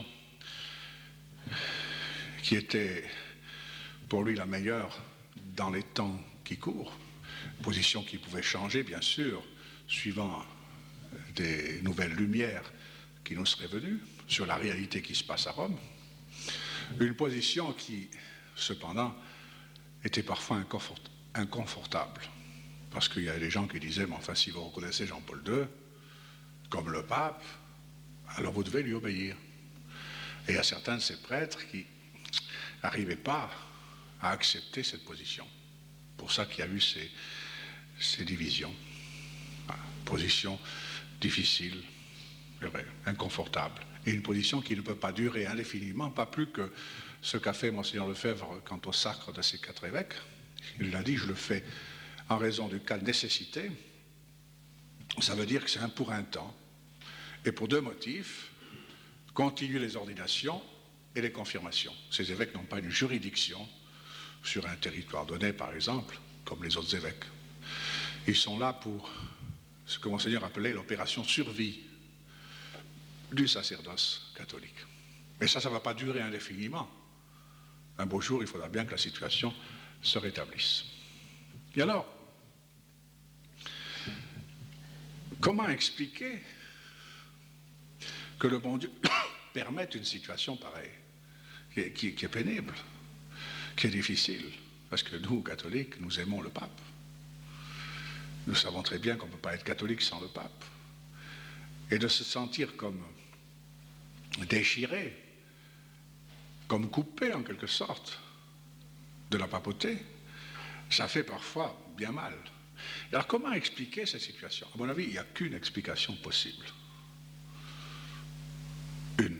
qui était pour lui la meilleure dans les temps qui courent, position qui pouvait changer, bien sûr, suivant des nouvelles lumières qui nous seraient venues sur la réalité qui se passe à Rome. Une position qui, cependant, était parfois inconfortable. Parce qu'il y a des gens qui disaient, mais enfin, si vous reconnaissez Jean-Paul II comme le pape, alors vous devez lui obéir. Et il y a certains de ces prêtres qui n'arrivaient pas à accepter cette position. Pour ça qu'il y a eu ces divisions. Position difficile, inconfortable. Et une position qui ne peut pas durer indéfiniment, pas plus que ce qu'a fait Monseigneur Lefebvre quant au sacre de ces 4 évêques. Il a dit, je le fais en raison du cas de nécessité. Ça veut dire que c'est pour un temps. Et pour 2 motifs, continuer les ordinations et les confirmations. Ces évêques n'ont pas une juridiction sur un territoire donné, par exemple, comme les autres évêques. Ils sont là pour ce que Monseigneur appelait l'opération survie du sacerdoce catholique. Mais ça ne va pas durer indéfiniment. Un beau jour, il faudra bien que la situation se rétablisse. Et alors, comment expliquer que le bon Dieu permette une situation pareille, qui est pénible, qui est difficile, parce que nous, catholiques, nous aimons le pape. Nous savons très bien qu'on ne peut pas être catholique sans le pape. Et de se sentir comme déchiré, comme coupé en quelque sorte de la papauté, ça fait parfois bien mal. Alors comment expliquer cette situation? À mon avis, il n'y a qu'une explication possible. Une.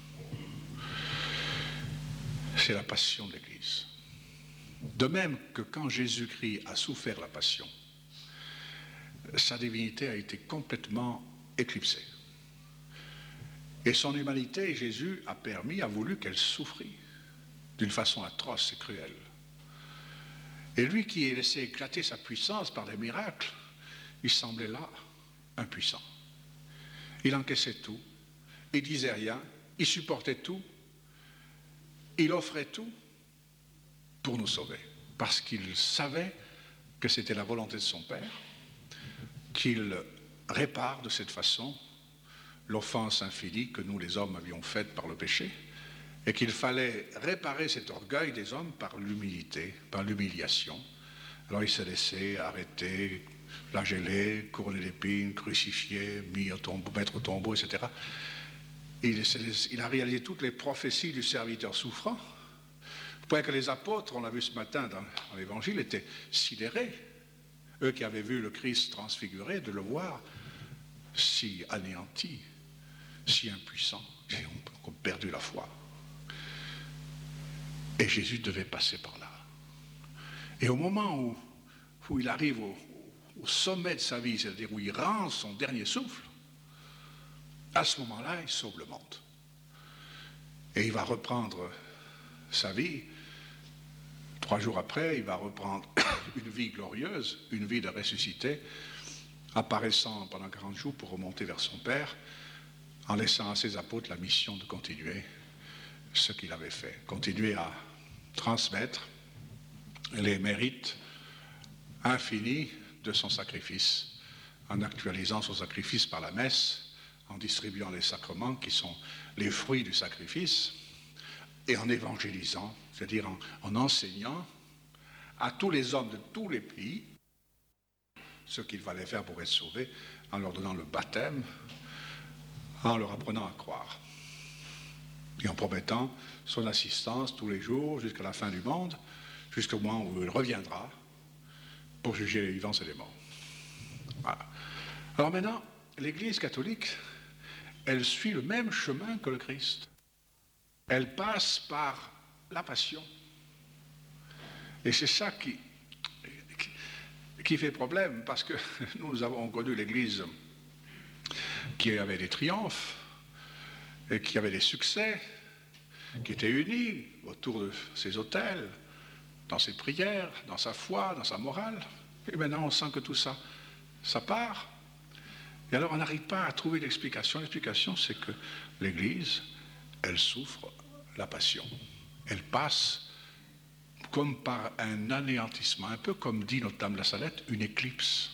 C'est la passion de l'Église. De même que quand Jésus-Christ a souffert la passion, sa divinité a été complètement éclipsée. Et son humanité, Jésus a voulu qu'elle souffrit d'une façon atroce et cruelle. Et lui qui a laissé éclater sa puissance par des miracles, il semblait là impuissant. Il encaissait tout, il disait rien, il supportait tout, il offrait tout pour nous sauver. Parce qu'il savait que c'était la volonté de son Père, qu'il répare de cette façon l'offense infinie que nous les hommes avions faite par le péché, et qu'il fallait réparer cet orgueil des hommes par l'humilité, par l'humiliation. Alors il s'est laissé arrêter, flageller, couronner d'épines, crucifié, mettre au tombeau, etc. Il a réalisé toutes les prophéties du serviteur souffrant, au point que les apôtres, on l'a vu ce matin dans l'Évangile, étaient sidérés. Eux qui avaient vu le Christ transfiguré, de le voir si anéanti, si impuissant, ils ont perdu la foi. Et Jésus devait passer par là. Et au moment où il arrive au sommet de sa vie, c'est-à-dire où il rend son dernier souffle, à ce moment-là, il sauve le monde. Et il va reprendre sa vie. 3 jours après, il va reprendre une vie glorieuse, une vie de ressuscité, apparaissant pendant 40 jours pour remonter vers son Père, en laissant à ses apôtres la mission de continuer ce qu'il avait fait, continuer à transmettre les mérites infinis de son sacrifice, en actualisant son sacrifice par la messe, en distribuant les sacrements qui sont les fruits du sacrifice, et en évangélisant, c'est-à-dire en enseignant à tous les hommes de tous les pays ce qu'il fallait faire pour être sauvés, en leur donnant le baptême, en leur apprenant à croire, et en promettant son assistance tous les jours jusqu'à la fin du monde, jusqu'au moment où il reviendra pour juger les vivants et les morts. Voilà. Alors maintenant, l'Église catholique, elle suit le même chemin que le Christ. Elle passe par la passion. Et c'est ça qui fait problème, parce que nous avons connu l'Église qui avait des triomphes, et qui avait des succès, qui était unie autour de ses autels, dans ses prières, dans sa foi, dans sa morale. Et maintenant, on sent que tout ça, ça part. Et alors, on n'arrive pas à trouver l'explication. L'explication, c'est que l'Église, elle souffre la passion. Elle passe comme par un anéantissement, un peu comme dit notre Dame de la Salette, une éclipse.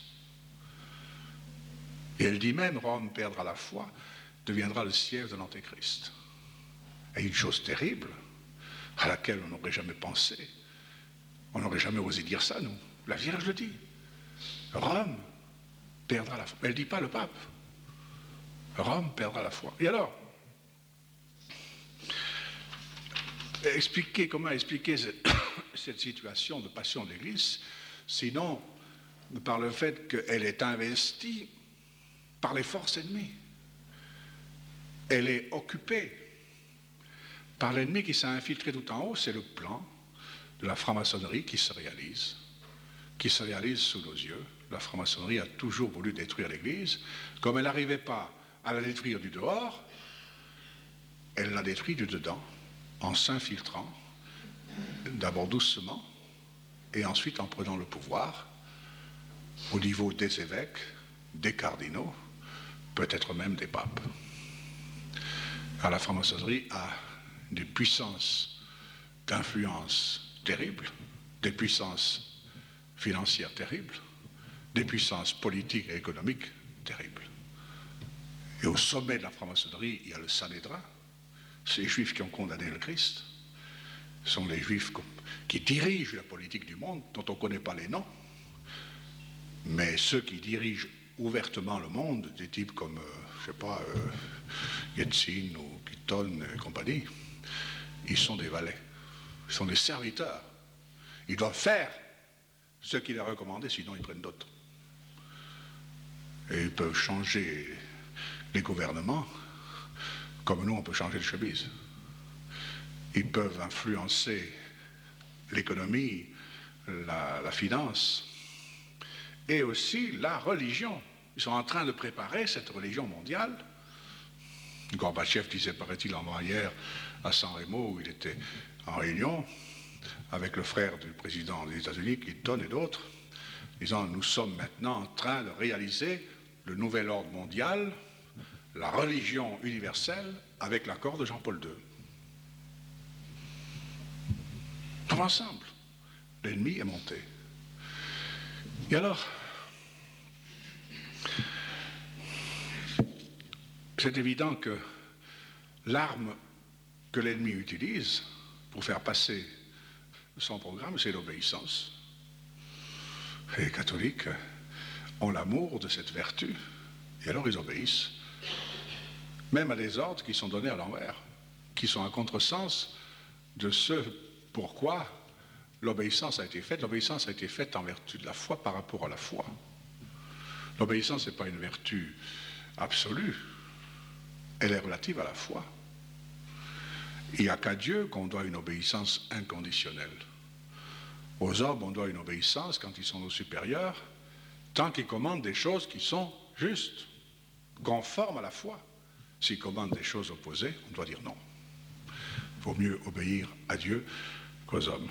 Et elle dit même, Rome perdra la foi, deviendra le siège de l'Antéchrist. Et une chose terrible, à laquelle on n'aurait jamais pensé, on n'aurait jamais osé dire ça, nous. La Vierge le dit. Rome perdra la foi. Elle ne dit pas le pape. Rome perdra la foi. Et alors, comment expliquer cette situation de passion de l'Église, sinon par le fait qu'elle est investie par les forces ennemies. Elle est occupée par l'ennemi qui s'est infiltré tout en haut. C'est le plan de la franc-maçonnerie qui se réalise sous nos yeux. La franc-maçonnerie a toujours voulu détruire l'Église. Comme elle n'arrivait pas à la détruire du dehors, elle l'a détruit du dedans, en s'infiltrant, d'abord doucement, et ensuite en prenant le pouvoir au niveau des évêques, des cardinaux, peut-être même des papes. Alors la franc-maçonnerie a des puissances d'influence terribles, des puissances financières terribles, des puissances politiques et économiques terribles. Et au sommet de la franc-maçonnerie, il y a le Sanhédrin. C'est les Juifs qui ont condamné le Christ. Ce sont les Juifs qui dirigent la politique du monde, dont on ne connaît pas les noms. Mais ceux qui dirigent ouvertement le monde, des types comme, Yeltsin ou Clinton et compagnie, ils sont des valets, ils sont des serviteurs. Ils doivent faire ce qu'il a recommandé, sinon ils prennent d'autres. Et ils peuvent changer les gouvernements comme nous on peut changer de chemise. Ils peuvent influencer l'économie, la finance et aussi la religion. Ils sont en train de préparer cette religion mondiale. Gorbatchev disait, paraît-il, hier à San Remo, où il était en réunion avec le frère du président des États-Unis, Clinton et d'autres, disant, nous sommes maintenant en train de réaliser le nouvel ordre mondial, la religion universelle, avec l'accord de Jean-Paul II. Tout ensemble. L'ennemi est monté. Et alors, c'est évident que l'arme que l'ennemi utilise pour faire passer son programme, c'est l'obéissance. Et les catholiques ont l'amour de cette vertu, et alors ils obéissent, même à des ordres qui sont donnés à l'envers, qui sont un contresens de ce pourquoi l'obéissance a été faite. L'obéissance a été faite en vertu de la foi par rapport à la foi. L'obéissance n'est pas une vertu absolue, elle est relative à la foi. Il n'y a qu'à Dieu qu'on doit une obéissance inconditionnelle. Aux hommes, on doit une obéissance quand ils sont nos supérieurs, tant qu'ils commandent des choses qui sont justes, conformes à la foi. S'ils commandent des choses opposées, on doit dire non. Il vaut mieux obéir à Dieu qu'aux hommes.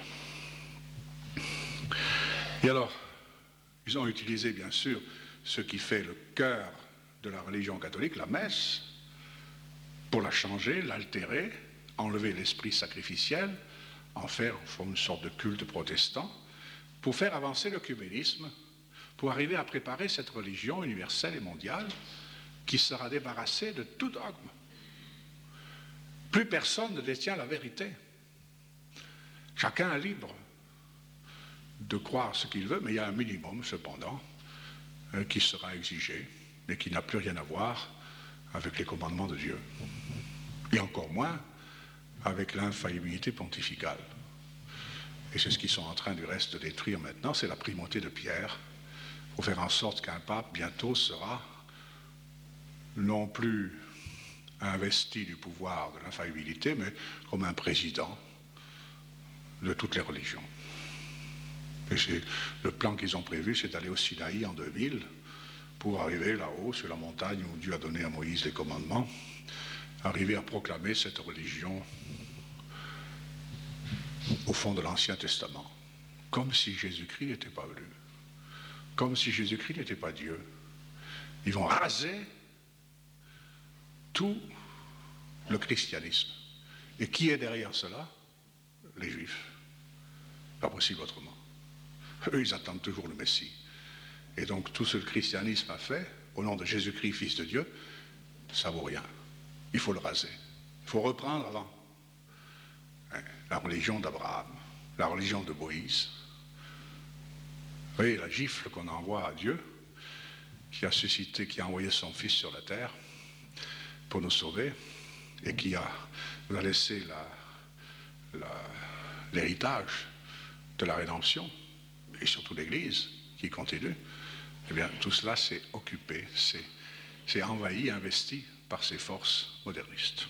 Et alors, ils ont utilisé bien sûr ce qui fait le cœur de la religion catholique, la messe, pour la changer, l'altérer, enlever l'esprit sacrificiel, en faire une sorte de culte protestant, pour faire avancer l'œcuménisme, pour arriver à préparer cette religion universelle et mondiale qui sera débarrassée de tout dogme. Plus personne ne détient la vérité. Chacun est libre de croire ce qu'il veut, mais il y a un minimum, cependant, qui sera exigé, mais qui n'a plus rien à voir avec les commandements de Dieu. Et encore moins avec l'infaillibilité pontificale. Et c'est ce qu'ils sont en train du reste de détruire maintenant, c'est la primauté de Pierre, pour faire en sorte qu'un pape bientôt sera non plus investi du pouvoir de l'infaillibilité, mais comme un président de toutes les religions. Et c'est le plan qu'ils ont prévu, c'est d'aller au Sinaï en 2000 pour arriver là-haut, sur la montagne où Dieu a donné à Moïse les commandements, arriver à proclamer cette religion au fond de l'Ancien Testament, comme si Jésus-Christ n'était pas venu, comme si Jésus-Christ n'était pas Dieu. Ils vont raser tout le christianisme. Et qui est derrière cela? Les Juifs. Pas possible autrement. Eux, ils attendent toujours le Messie. Et donc, tout ce que le christianisme a fait, au nom de Jésus-Christ, Fils de Dieu, ça vaut rien. Il faut le raser. Il faut reprendre avant. La religion d'Abraham, la religion de Moïse. Vous voyez, la gifle qu'on envoie à Dieu, qui a suscité, qui a envoyé son Fils sur la terre pour nous sauver, et qui nous a laissé l'héritage de la rédemption, et surtout l'Église qui continue, eh bien, tout cela s'est occupé, c'est envahi, investi par ces forces modernistes.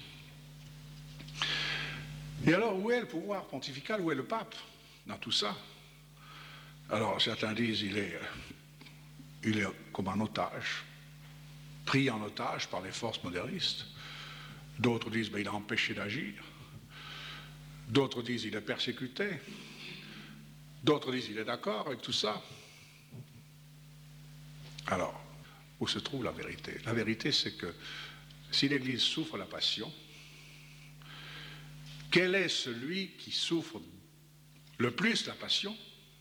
Et alors, où est le pouvoir pontifical, où est le pape dans tout ça? Alors, certains disent il est comme un otage, pris en otage par les forces modernistes. D'autres disent il a empêché d'agir. D'autres disent il est persécuté. D'autres disent il est d'accord avec tout ça. Alors, où se trouve la vérité? La vérité, c'est que si l'Église souffre la passion, quel est celui qui souffre le plus la passion?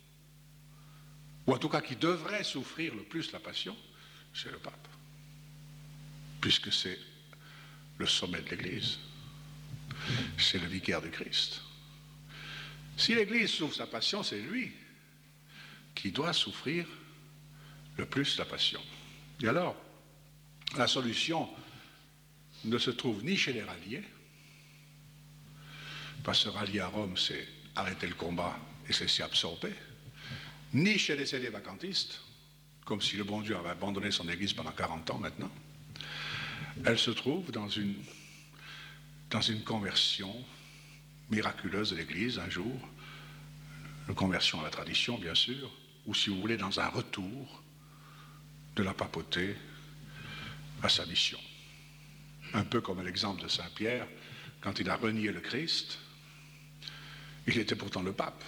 Ou en tout cas qui devrait souffrir le plus la passion? C'est le pape. Puisque c'est le sommet de l'Église. C'est le vicaire du Christ. Si l'Église souffre sa passion, c'est lui qui doit souffrir le plus la passion. Et alors, la solution ne se trouve ni chez les ralliés, parce que rallier à Rome, c'est arrêter le combat et c'est s'y absorber, ni chez les cédés vacantistes, comme si le bon Dieu avait abandonné son Église pendant 40 ans maintenant. Elle se trouve dans une conversion miraculeuse de l'Église un jour, une conversion à la tradition bien sûr, ou si vous voulez dans un retour de la papauté à sa mission. Un peu comme l'exemple de Saint Pierre, quand il a renié le Christ, il était pourtant le pape.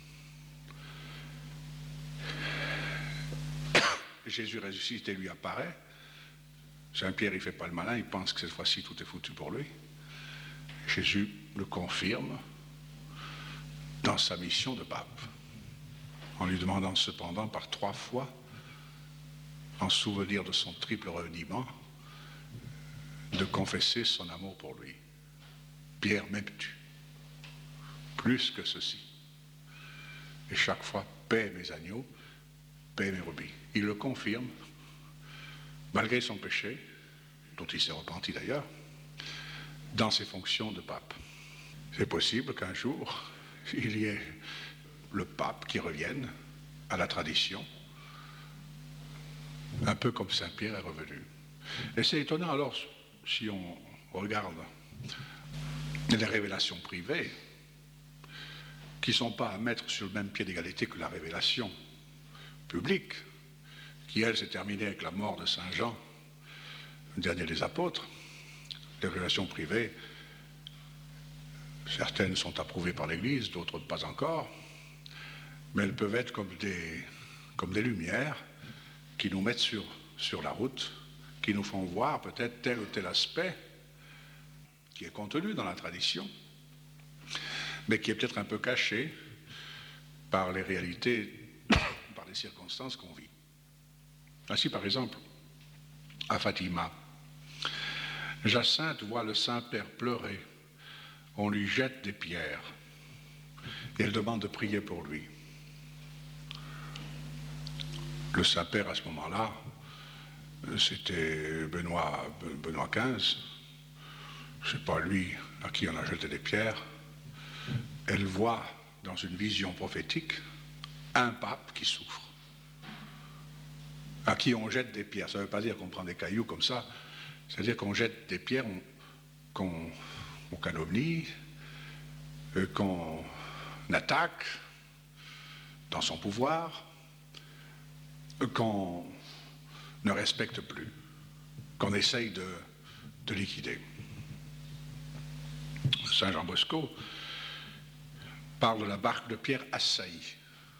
Jésus ressuscité lui apparaît. Saint Pierre, il ne fait pas le malin, il pense que cette fois-ci tout est foutu pour lui. Jésus le confirme dans sa mission de pape, en lui demandant cependant par 3 fois, en souvenir de son triple reniement, de confesser son amour pour lui. Pierre, m'aimes-tu? Plus que ceci. Et chaque fois, paie mes agneaux, paie mes brebis. Il le confirme, malgré son péché, dont il s'est repenti d'ailleurs, dans ses fonctions de pape. C'est possible qu'un jour, il y ait le pape qui revienne à la tradition, un peu comme Saint Pierre est revenu. Et c'est étonnant alors, si on regarde les révélations privées, qui ne sont pas à mettre sur le même pied d'égalité que la révélation publique, qui elle s'est terminée avec la mort de Saint Jean, le dernier des apôtres. Les révélations privées, certaines sont approuvées par l'Église, d'autres pas encore, mais elles peuvent être comme des lumières qui nous mettent sur la route, qui nous font voir peut-être tel ou tel aspect qui est contenu dans la tradition, mais qui est peut-être un peu caché par les réalités, par les circonstances qu'on vit. Ainsi, par exemple, à Fatima, Jacinthe voit le Saint-Père pleurer. On lui jette des pierres et elle demande de prier pour lui. Le Saint-Père, à ce moment-là, c'était Benoît XV, c'est pas lui à qui on a jeté des pierres. Elle voit dans une vision prophétique un pape qui souffre, à qui on jette des pierres. Ça ne veut pas dire qu'on prend des cailloux comme ça, c'est-à-dire qu'on jette des pierres, qu'on calomnie, qu'on attaque dans son pouvoir, qu'on ne respecte plus, qu'on essaye de liquider. Saint Jean Bosco parle de la barque de Pierre assaillie.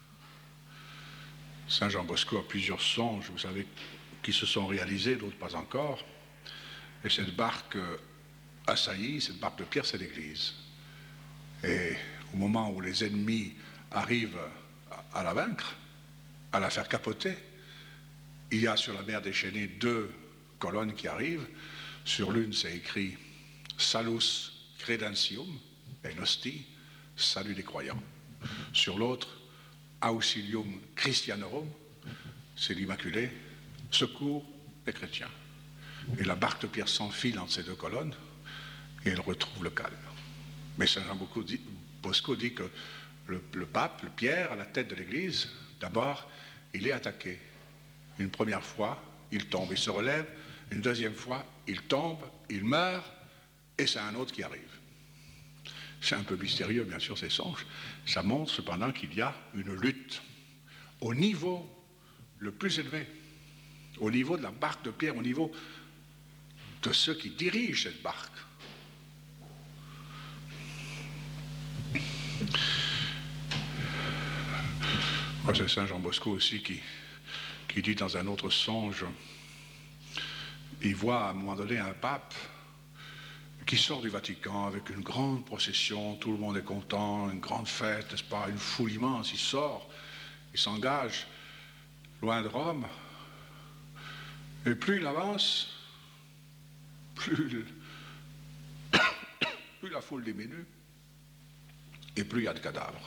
Saint Jean Bosco a plusieurs songes, vous savez, qui se sont réalisés, d'autres pas encore. Et cette barque assaillie, cette barque de Pierre, c'est l'Église. Et au moment où les ennemis arrivent à la vaincre, à la faire capoter, il y a sur la mer déchaînée 2 colonnes qui arrivent. Sur l'une, c'est écrit « Salus Credentium » et « Nosti », salut des croyants. Sur l'autre, « Auxilium Christianorum », c'est l'Immaculée, secours des chrétiens. Et la barque de Pierre s'enfile entre ces 2 colonnes et elle retrouve le calme. Mais Saint Jean Bosco dit que le pape, le Pierre, à la tête de l'Église, d'abord, il est attaqué. Une première fois, il tombe, il se relève. Une deuxième fois, il tombe, il meurt, et c'est un autre qui arrive. C'est un peu mystérieux, bien sûr, ces songes. Ça montre cependant qu'il y a une lutte au niveau le plus élevé, au niveau de la barque de Pierre, au niveau de ceux qui dirigent cette barque. C'est Saint Jean Bosco aussi qui dit dans un autre songe, il voit à un moment donné un pape qui sort du Vatican avec une grande procession, tout le monde est content, une grande fête, n'est-ce pas, une foule immense, il sort, il s'engage loin de Rome, et plus il avance, plus la foule diminue, et plus il y a de cadavres.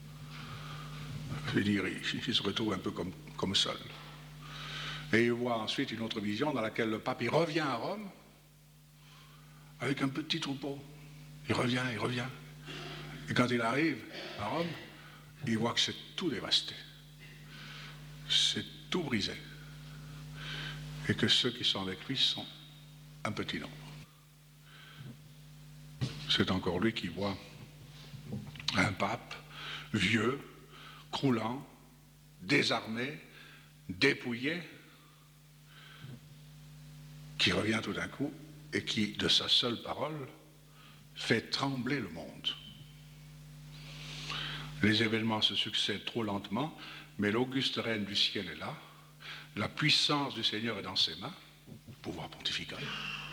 Il se retrouve un peu comme seul. Et il voit ensuite une autre vision dans laquelle le pape, il revient à Rome avec un petit troupeau. Il revient. Et quand il arrive à Rome, il voit que c'est tout dévasté. C'est tout brisé. Et que ceux qui sont avec lui sont un petit nombre. C'est encore lui qui voit un pape vieux, croulant, désarmé, dépouillé, qui revient tout d'un coup et qui, de sa seule parole, fait trembler le monde. Les événements se succèdent trop lentement, mais l'auguste règne du ciel est là, la puissance du Seigneur est dans ses mains, le pouvoir pontifical.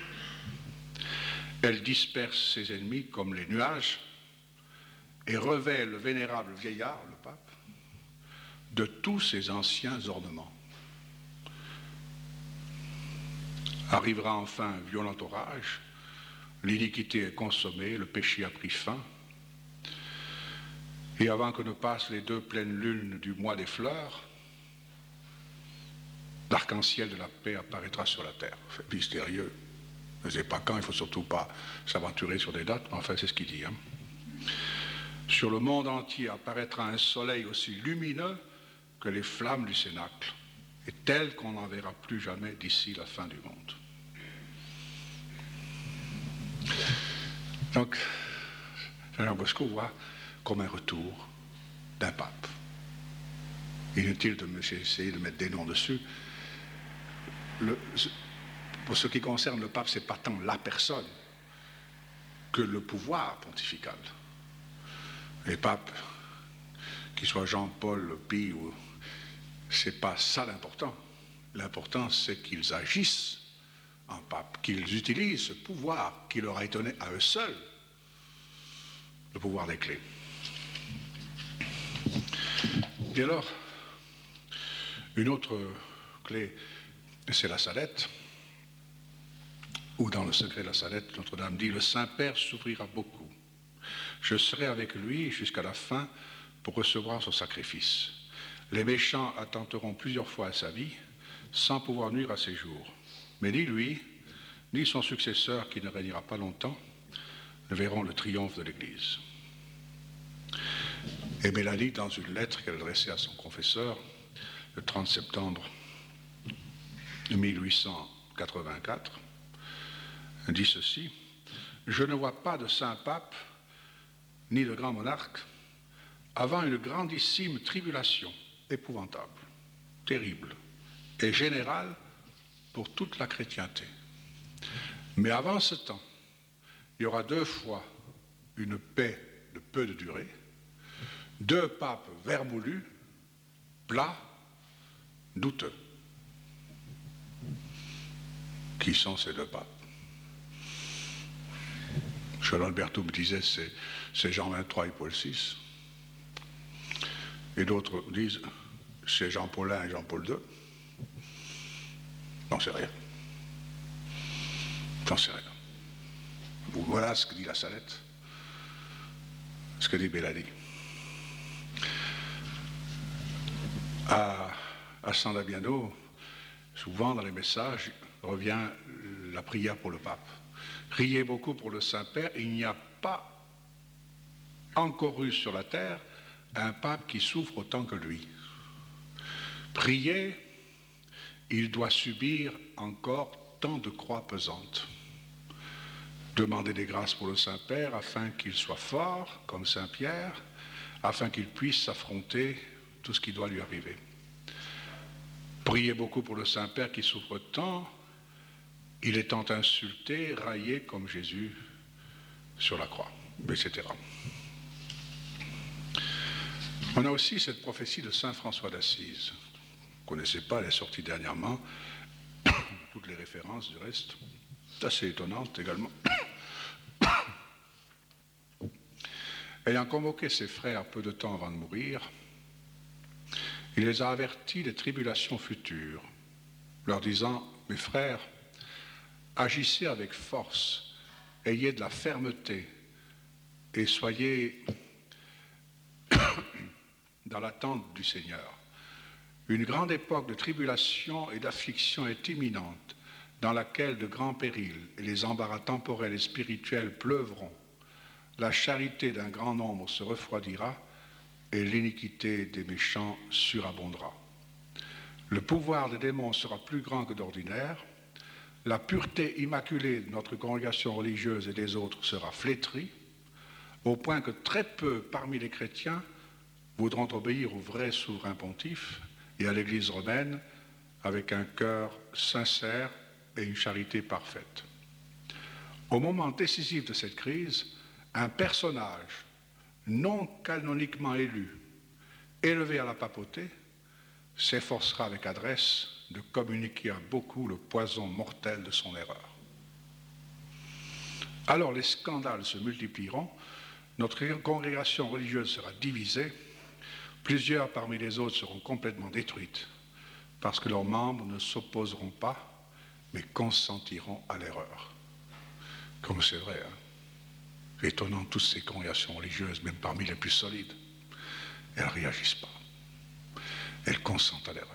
Elle disperse ses ennemis comme les nuages et revêt le vénérable vieillard, le pape, de tous ses anciens ornements. Arrivera enfin un violent orage, l'iniquité est consommée, le péché a pris fin, et avant que ne passent les 2 pleines lunes du mois des fleurs, l'arc-en-ciel de la paix apparaîtra sur la terre. C'est mystérieux. Je ne sais pas quand, il ne faut surtout pas s'aventurer sur des dates, mais enfin c'est ce qu'il dit. Sur le monde entier apparaîtra un soleil aussi lumineux que les flammes du cénacle, et tel qu'on n'en verra plus jamais d'ici la fin du monde. Donc, Saint Jean Bosco voit comme un retour d'un pape. Inutile de essayer de mettre des noms dessus. Pour ce qui concerne le pape, ce n'est pas tant la personne que le pouvoir pontifical. Les papes, qu'ils soient Jean-Paul, Pie, c'est pas ça l'important. L'important, c'est qu'ils agissent en pape, qu'ils utilisent ce pouvoir qui leur a été donné à eux seuls, le pouvoir des clés. Et alors, une autre clé, c'est la Salette, où dans le secret de la Salette, Notre-Dame dit « Le Saint-Père souffrira beaucoup. Je serai avec lui jusqu'à la fin pour recevoir son sacrifice. Les méchants attenteront plusieurs fois à sa vie, sans pouvoir nuire à ses jours. Mais ni lui, ni son successeur, qui ne régnera pas longtemps, ne verront le triomphe de l'Église. Et Mélanie, dans une lettre qu'elle adressait à son confesseur, le 30 septembre 1884, dit ceci: « Je ne vois pas de saint pape, ni de grand monarque, avant une grandissime tribulation épouvantable, terrible et générale pour toute la chrétienté. Mais avant ce temps, il y aura 2 fois une paix de peu de durée, 2 papes vermoulus, plats, douteux. » Qui sont ces 2 papes? Charles Alberto me disait c'est Jean XXIII et Paul VI. Et d'autres disent c'est Jean-Paul I et Jean-Paul II. J'en sais rien. J'en sais rien. Voilà ce que dit la Salette, ce que dit Mélanie. À San Damiano, souvent dans les messages, revient la prière pour le pape. Priez beaucoup pour le Saint-Père, il n'y a pas encore eu sur la terre un pape qui souffre autant que lui. Priez, il doit subir encore tant de croix pesantes. Demandez des grâces pour le Saint-Père afin qu'il soit fort comme Saint-Pierre, afin qu'il puisse affronter tout ce qui doit lui arriver. Priez beaucoup pour le Saint-Père qui souffre tant, il est tant insulté, raillé comme Jésus sur la croix, etc. On a aussi cette prophétie de saint François d'Assise. Vous ne connaissez pas, elle est sortie dernièrement, toutes les références du reste, c'est assez étonnante également. Ayant convoqué ses frères peu de temps avant de mourir, il les a avertis des tribulations futures, leur disant: « Mes frères, agissez avec force, ayez de la fermeté et soyez dans l'attente du Seigneur. Une grande époque de tribulation et d'affliction est imminente, dans laquelle de grands périls et les embarras temporels et spirituels pleuvront. La charité d'un grand nombre se refroidira et l'iniquité des méchants surabondera. Le pouvoir des démons sera plus grand que d'ordinaire. La pureté immaculée de notre congrégation religieuse et des autres sera flétrie, au point que très peu parmi les chrétiens voudront obéir au vrai souverain pontife et à l'Église romaine avec un cœur sincère et une charité parfaite. Au moment décisif de cette crise, un personnage non canoniquement élu, élevé à la papauté, s'efforcera avec adresse de communiquer à beaucoup le poison mortel de son erreur. Alors les scandales se multiplieront, notre congrégation religieuse sera divisée, plusieurs parmi les autres seront complètement détruites, parce que leurs membres ne s'opposeront pas, mais consentiront à l'erreur. Comme c'est vrai, hein? C'est étonnant, toutes ces congrégations religieuses, même parmi les plus solides, elles ne réagissent pas. Elles consentent à l'erreur.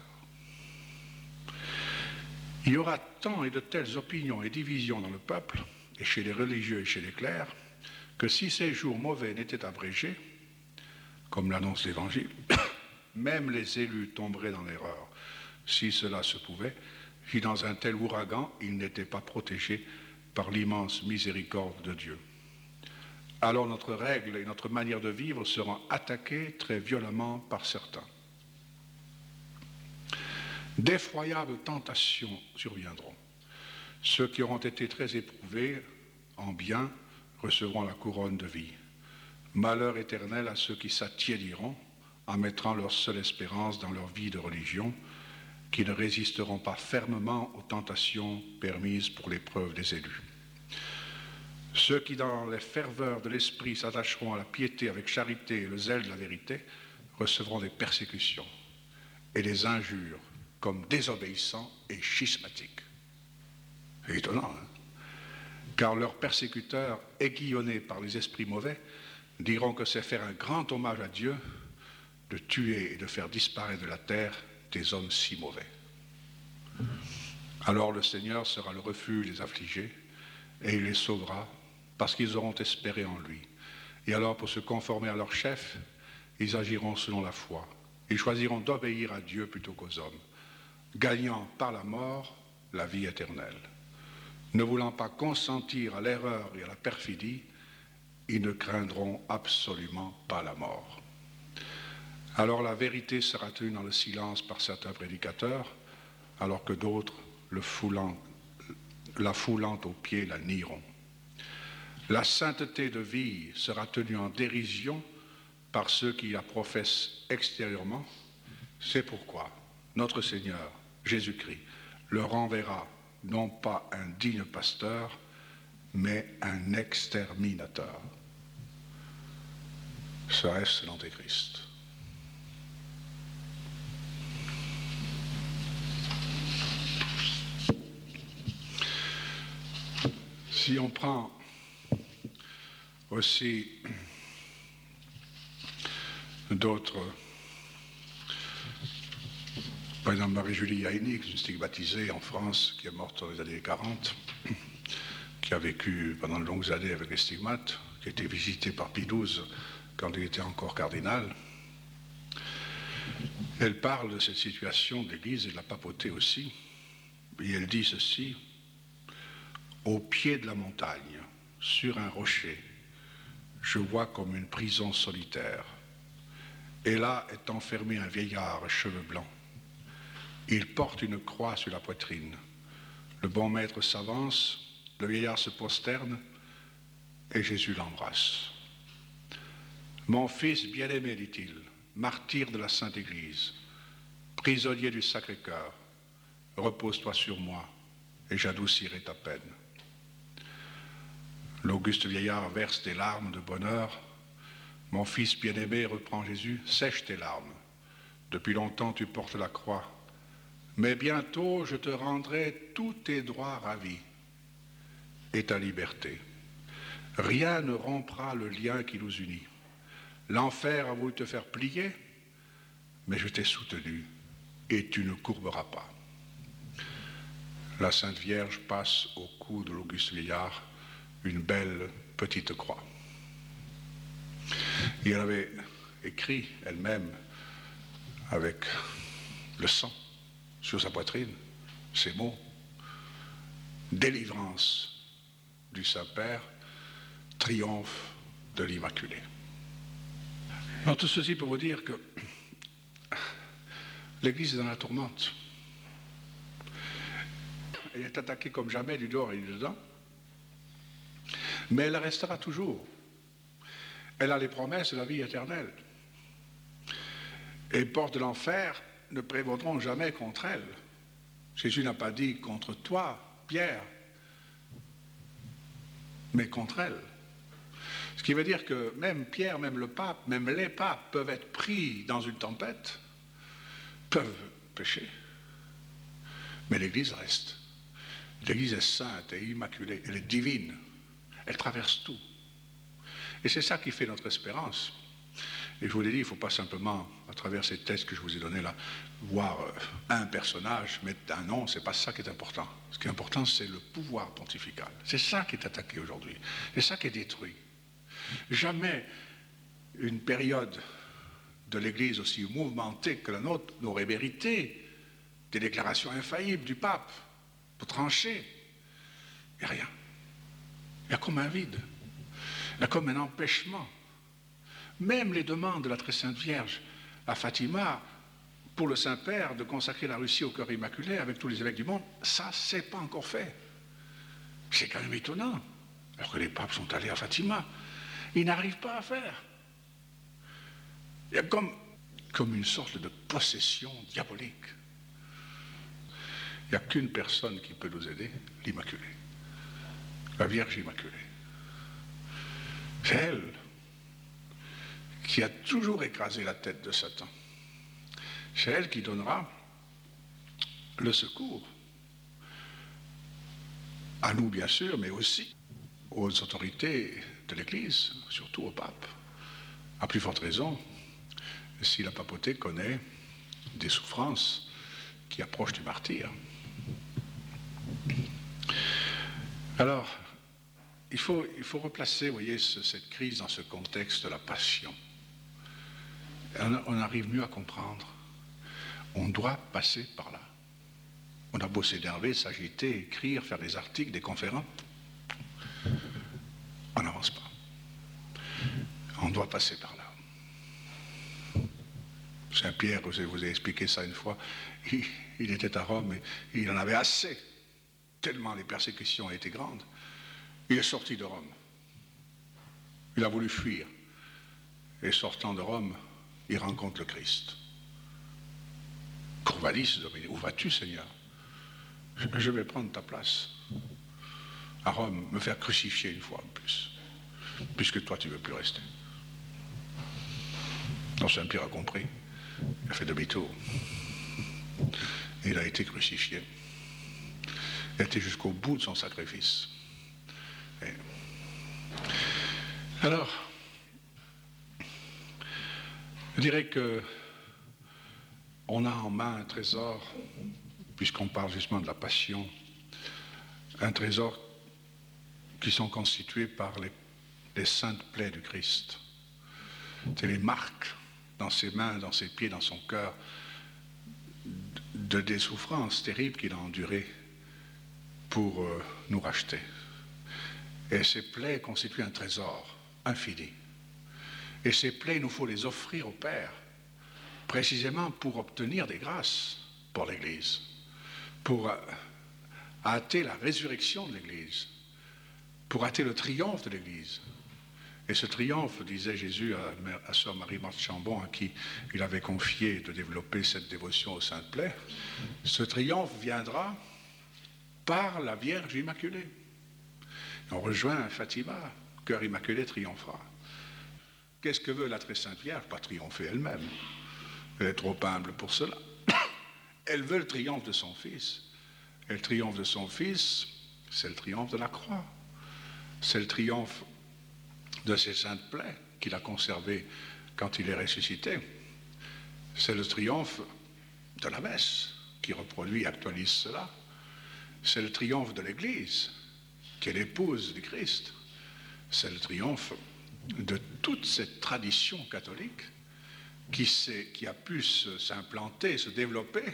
Il y aura tant et de telles opinions et divisions dans le peuple, et chez les religieux et chez les clercs, que si ces jours mauvais n'étaient abrégés, comme l'annonce l'Évangile, même les élus tomberaient dans l'erreur, si cela se pouvait, si dans un tel ouragan, ils n'étaient pas protégés par l'immense miséricorde de Dieu. Alors notre règle et notre manière de vivre seront attaquées très violemment par certains. D'effroyables tentations surviendront. Ceux qui auront été très éprouvés en bien recevront la couronne de vie. Malheur éternel à ceux qui s'attiédiront en mettant leur seule espérance dans leur vie de religion, qui ne résisteront pas fermement aux tentations permises pour l'épreuve des élus. Ceux qui, dans les ferveurs de l'esprit, s'attacheront à la piété avec charité et le zèle de la vérité, recevront des persécutions et des injures comme désobéissants et schismatiques. C'est étonnant, hein? Car leurs persécuteurs, aiguillonnés par les esprits mauvais, diront que c'est faire un grand hommage à Dieu de tuer et de faire disparaître de la terre des hommes si mauvais. Alors le Seigneur sera le refuge des affligés et il les sauvera parce qu'ils auront espéré en lui. Et alors pour se conformer à leur chef, ils agiront selon la foi. Ils choisiront d'obéir à Dieu plutôt qu'aux hommes, gagnant par la mort la vie éternelle. Ne voulant pas consentir à l'erreur et à la perfidie, ils ne craindront absolument pas la mort. Alors la vérité sera tenue dans le silence par certains prédicateurs, alors que d'autres, la foulant aux pieds, la nieront. La sainteté de vie sera tenue en dérision par ceux qui la professent extérieurement. C'est pourquoi notre Seigneur, Jésus-Christ, leur enverra non pas un digne pasteur, mais un exterminateur. Ça est l'Antéchrist. Si on prend aussi d'autres, par exemple Marie-Julie Yaini, une stigmatisée en France, qui est morte dans les années 40, qui a vécu pendant de longues années avec les stigmates, qui a été visitée par Pie XII quand il était encore cardinal. Elle parle de cette situation de l'Église et de la papauté aussi, et elle dit ceci: au pied de la montagne, sur un rocher, je vois comme une prison solitaire. Et là est enfermé un vieillard à cheveux blancs. Il porte une croix sur la poitrine. Le bon maître s'avance, le vieillard se prosterne et Jésus l'embrasse. Mon fils bien-aimé, dit-il, martyr de la Sainte Église, prisonnier du Sacré-Cœur, repose-toi sur moi et j'adoucirai ta peine. L'auguste vieillard verse des larmes de bonheur. Mon fils bien-aimé, reprend Jésus, sèche tes larmes. Depuis longtemps tu portes la croix, mais bientôt je te rendrai tous tes droits ravis et ta liberté. Rien ne rompra le lien qui nous unit. L'enfer a voulu te faire plier, mais je t'ai soutenu et tu ne courberas pas. La Sainte Vierge passe au cou de l'auguste vieillard une belle petite croix. Et elle avait écrit elle-même avec le sang sur sa poitrine ces mots: délivrance du Saint-Père, triomphe de l'Immaculée. Alors tout ceci pour vous dire que l'Église est dans la tourmente. Elle est attaquée comme jamais du dehors et du dedans, mais elle restera toujours. Elle a les promesses de la vie éternelle. Et les portes de l'enfer ne prévaudront jamais contre elle. Jésus n'a pas dit contre toi, Pierre, mais contre elle. Ce qui veut dire que même Pierre, même le pape, même les papes peuvent être pris dans une tempête, peuvent pécher. Mais l'Église reste. L'Église est sainte et immaculée, elle est divine, elle traverse tout. Et c'est ça qui fait notre espérance. Et je vous l'ai dit, il ne faut pas simplement, à travers ces textes que je vous ai donnés là, voir un personnage, mettre un nom, ce n'est pas ça qui est important. Ce qui est important, c'est le pouvoir pontifical. C'est ça qui est attaqué aujourd'hui. C'est ça qui est détruit. Jamais une période de l'Église aussi mouvementée que la nôtre n'aurait mérité des déclarations infaillibles du pape pour trancher. Il n'y a rien. Il y a comme un vide. Il y a comme un empêchement. Même les demandes de la Très Sainte Vierge à Fatima pour le Saint-Père de consacrer la Russie au cœur immaculé avec tous les évêques du monde, ça, c'est pas encore fait. C'est quand même étonnant. Alors que les papes sont allés à Fatima, ils n'arrivent pas à faire. Il y a comme une sorte de possession diabolique. Il n'y a qu'une personne qui peut nous aider, l'Immaculée, la Vierge Immaculée. C'est elle qui a toujours écrasé la tête de Satan. C'est elle qui donnera le secours. À nous, bien sûr, mais aussi aux autorités de l'Église, surtout au pape. À plus forte raison, si la papauté connaît des souffrances qui approchent du martyre. Alors, il faut replacer, vous voyez, cette crise dans ce contexte de la passion. On arrive mieux à comprendre. On doit passer par là. On a beau s'énerver, s'agiter, écrire, faire des articles, des conférences. On n'avance pas. On doit passer par là. Saint-Pierre, je vous ai expliqué ça une fois, il était à Rome et il en avait assez, tellement les persécutions étaient grandes. Il est sorti de Rome. Il a voulu fuir. Et sortant de Rome, il rencontre le Christ. Corvalis, où vas-tu, Seigneur? Je vais prendre ta place. À Rome, me faire crucifier une fois en plus, puisque toi tu ne veux plus rester. Donc Saint-Pierre a compris. Il a fait demi-tour. Et il a été crucifié. Il a été jusqu'au bout de son sacrifice. Et... Alors, je dirais que on a en main un trésor, puisqu'on parle justement de la passion, un trésor qui sont constitués par les saintes plaies du Christ. C'est les marques dans ses mains, dans ses pieds, dans son cœur, des souffrances terribles qu'il a endurées pour nous racheter. Et ces plaies constituent un trésor infini. Et ces plaies, il nous faut les offrir au Père, précisément pour obtenir des grâces pour l'Église, pour hâter la résurrection de l'Église, pour hâter le triomphe de l'Église. Et ce triomphe, disait Jésus à sœur Marie-Marthe Chambon, à qui il avait confié de développer cette dévotion aux saintes plaies, ce triomphe viendra par la Vierge Immaculée. Et on rejoint Fatima, cœur immaculé triomphera. Qu'est-ce que veut la très sainte Vierge? Pas triompher elle-même. Elle est trop humble pour cela. Elle veut le triomphe de son Fils. Et le triomphe de son Fils, c'est le triomphe de la croix. C'est le triomphe de ses saintes plaies qu'il a conservées quand il est ressuscité. C'est le triomphe de la messe qui reproduit et actualise cela. C'est le triomphe de l'Église qui est l'épouse du Christ. C'est le triomphe de toute cette tradition catholique qui a pu s'implanter, se développer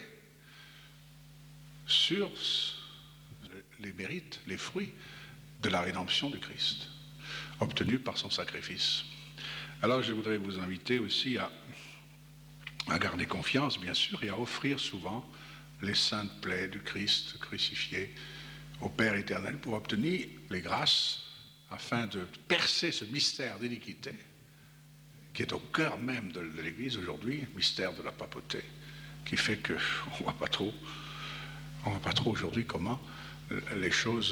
sur les mérites, les fruits de la rédemption du Christ, obtenus par son sacrifice. Alors je voudrais vous inviter aussi à garder confiance, bien sûr, et à offrir souvent les saintes plaies du Christ crucifié au Père éternel pour obtenir les grâces afin de percer ce mystère d'iniquité qui est au cœur même de l'Église aujourd'hui, le mystère de la papauté, qui fait qu'on ne voit pas trop aujourd'hui comment les choses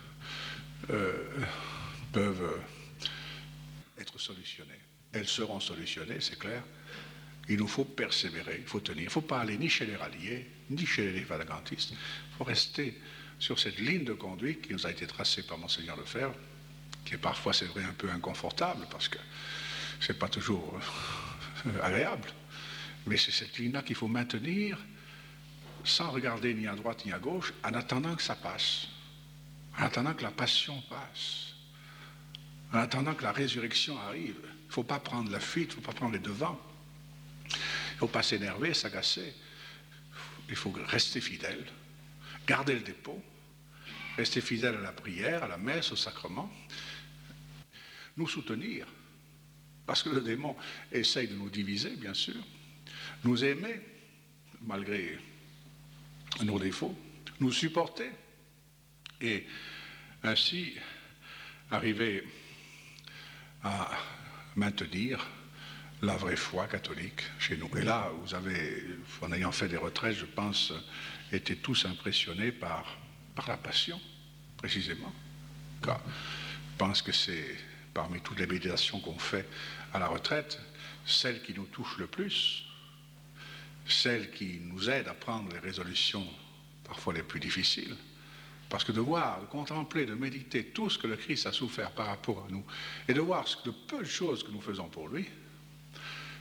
peuvent être solutionnées. Elles seront solutionnées, c'est clair. Il nous faut persévérer, il faut tenir. Il ne faut pas aller ni chez les ralliés, ni chez les falagantistes. Il faut rester sur cette ligne de conduite qui nous a été tracée par Monseigneur Lefebvre, qui est parfois, c'est vrai, un peu inconfortable, parce que ce n'est pas toujours agréable. Mais c'est cette ligne-là qu'il faut maintenir, sans regarder ni à droite ni à gauche, en attendant que ça passe, en attendant que la passion passe, en attendant que la résurrection arrive. Il ne faut pas prendre la fuite, il ne faut pas prendre les devants. Il ne faut pas s'énerver, s'agacer. Il faut rester fidèle, garder le dépôt, rester fidèle à la prière, à la messe, au sacrement, nous soutenir, parce que le démon essaye de nous diviser, bien sûr, nous aimer, malgré nos défauts, nous supporter, et ainsi arriver à maintenir la vraie foi catholique chez nous. Et là, vous avez, en ayant fait des retraites, je pense, été tous impressionnés par la passion, précisément. Car je pense que c'est, parmi toutes les méditations qu'on fait à la retraite, celle qui nous touche le plus, celle qui nous aide à prendre les résolutions parfois les plus difficiles. Parce que de voir, de contempler, de méditer tout ce que le Christ a souffert par rapport à nous, et de voir le peu de choses que nous faisons pour lui,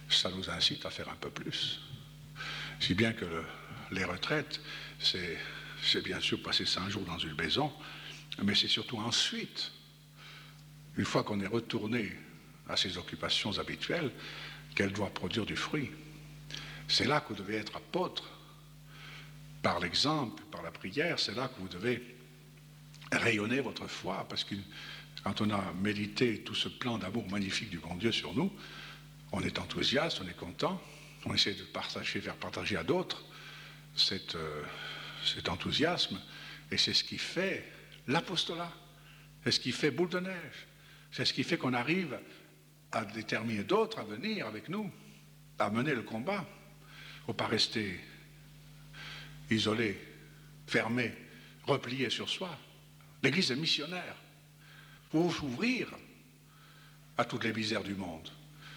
ça nous incite à faire un peu plus. Si bien que les retraites, c'est bien sûr passer 5 jours dans une maison, mais c'est surtout ensuite, une fois qu'on est retourné à ses occupations habituelles, qu'elle doit produire du fruit. C'est là que vous devez être apôtre. Par l'exemple, par la prière, c'est là que vous devez rayonner votre foi, parce que quand on a médité tout ce plan d'amour magnifique du bon Dieu sur nous, on est enthousiaste, on est content, on essaie de partager, faire partager à d'autres cet enthousiasme, et c'est ce qui fait l'apostolat, c'est ce qui fait boule de neige, c'est ce qui fait qu'on arrive à déterminer d'autres à venir avec nous, à mener le combat. Il ne faut pas rester isolé, fermé, replié sur soi. L'Église est missionnaire. Il faut s'ouvrir à toutes les misères du monde.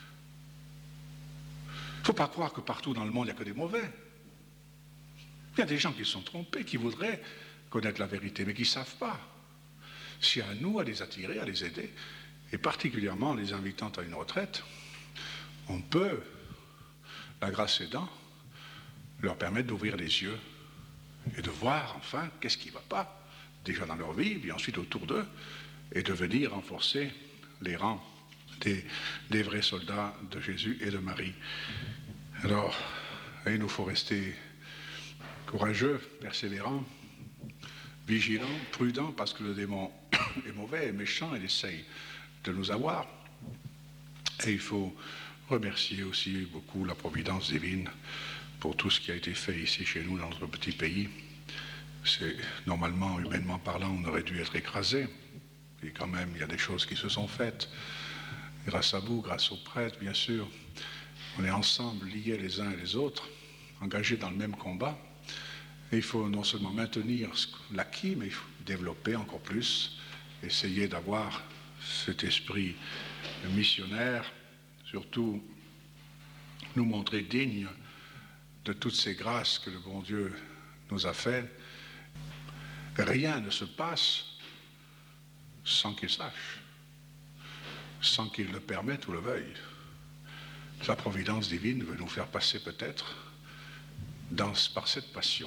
Il ne faut pas croire que partout dans le monde, il n'y a que des mauvais. Il y a des gens qui sont trompés, qui voudraient connaître la vérité, mais qui ne savent pas. C'est à nous à les attirer, à les aider, et particulièrement en les invitant à une retraite, on peut, la grâce aidant, leur permettre d'ouvrir les yeux et de voir enfin qu'est-ce qui ne va pas, déjà dans leur vie, puis ensuite autour d'eux, et de venir renforcer les rangs des vrais soldats de Jésus et de Marie. Alors, il nous faut rester courageux, persévérants, vigilants, prudents, parce que le démon est mauvais, est méchant, il essaye de nous avoir. Et il faut remercier aussi beaucoup la providence divine pour tout ce qui a été fait ici chez nous, dans notre petit pays. C'est normalement, humainement parlant, on aurait dû être écrasé. Et quand même, il y a des choses qui se sont faites. Grâce à vous, grâce aux prêtres, bien sûr. On est ensemble, liés les uns et les autres, engagés dans le même combat. Et il faut non seulement maintenir l'acquis, mais il faut développer encore plus, essayer d'avoir cet esprit missionnaire, surtout nous montrer dignes de toutes ces grâces que le bon Dieu nous a faites. Rien ne se passe sans qu'il sache, sans qu'il le permette ou le veuille. Sa providence divine veut nous faire passer peut-être par cette passion.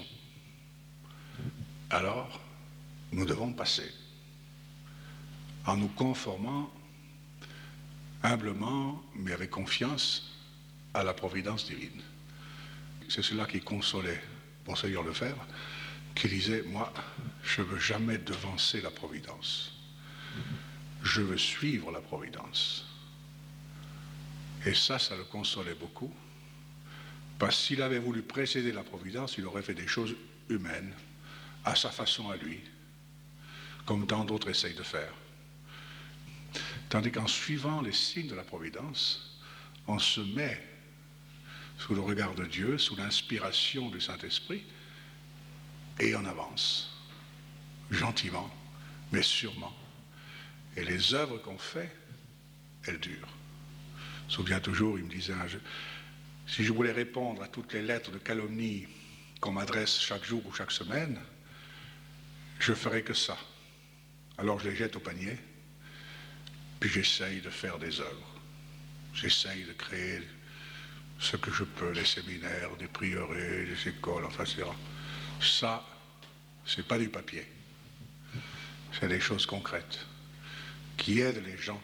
Alors, nous devons passer en nous conformant humblement, mais avec confiance, à la providence divine. C'est cela qui consolait Monseigneur Lefebvre, qui disait, moi, je ne veux jamais devancer la providence. Je veux suivre la providence. Et ça le consolait beaucoup, parce que s'il avait voulu précéder la providence, il aurait fait des choses humaines, à sa façon à lui, comme tant d'autres essayent de faire. Tandis qu'en suivant les signes de la providence, on se met sous le regard de Dieu, sous l'inspiration du Saint-Esprit, et on avance, gentiment, mais sûrement. Et les œuvres qu'on fait, elles durent. Je me souviens toujours, il me disait, si je voulais répondre à toutes les lettres de calomnie qu'on m'adresse chaque jour ou chaque semaine, je ne ferais que ça. Alors je les jette au panier, puis j'essaye de faire des œuvres. J'essaye de créer ce que je peux, les séminaires, des prieurés, des écoles, enfin, etc. Ça, c'est pas du papier. C'est des choses concrètes qui aident les gens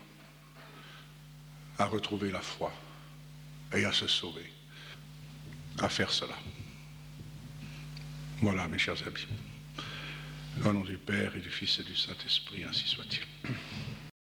à retrouver la foi et à se sauver, à faire cela. Voilà, mes chers amis. Au nom du Père et du Fils et du Saint-Esprit, ainsi soit-il.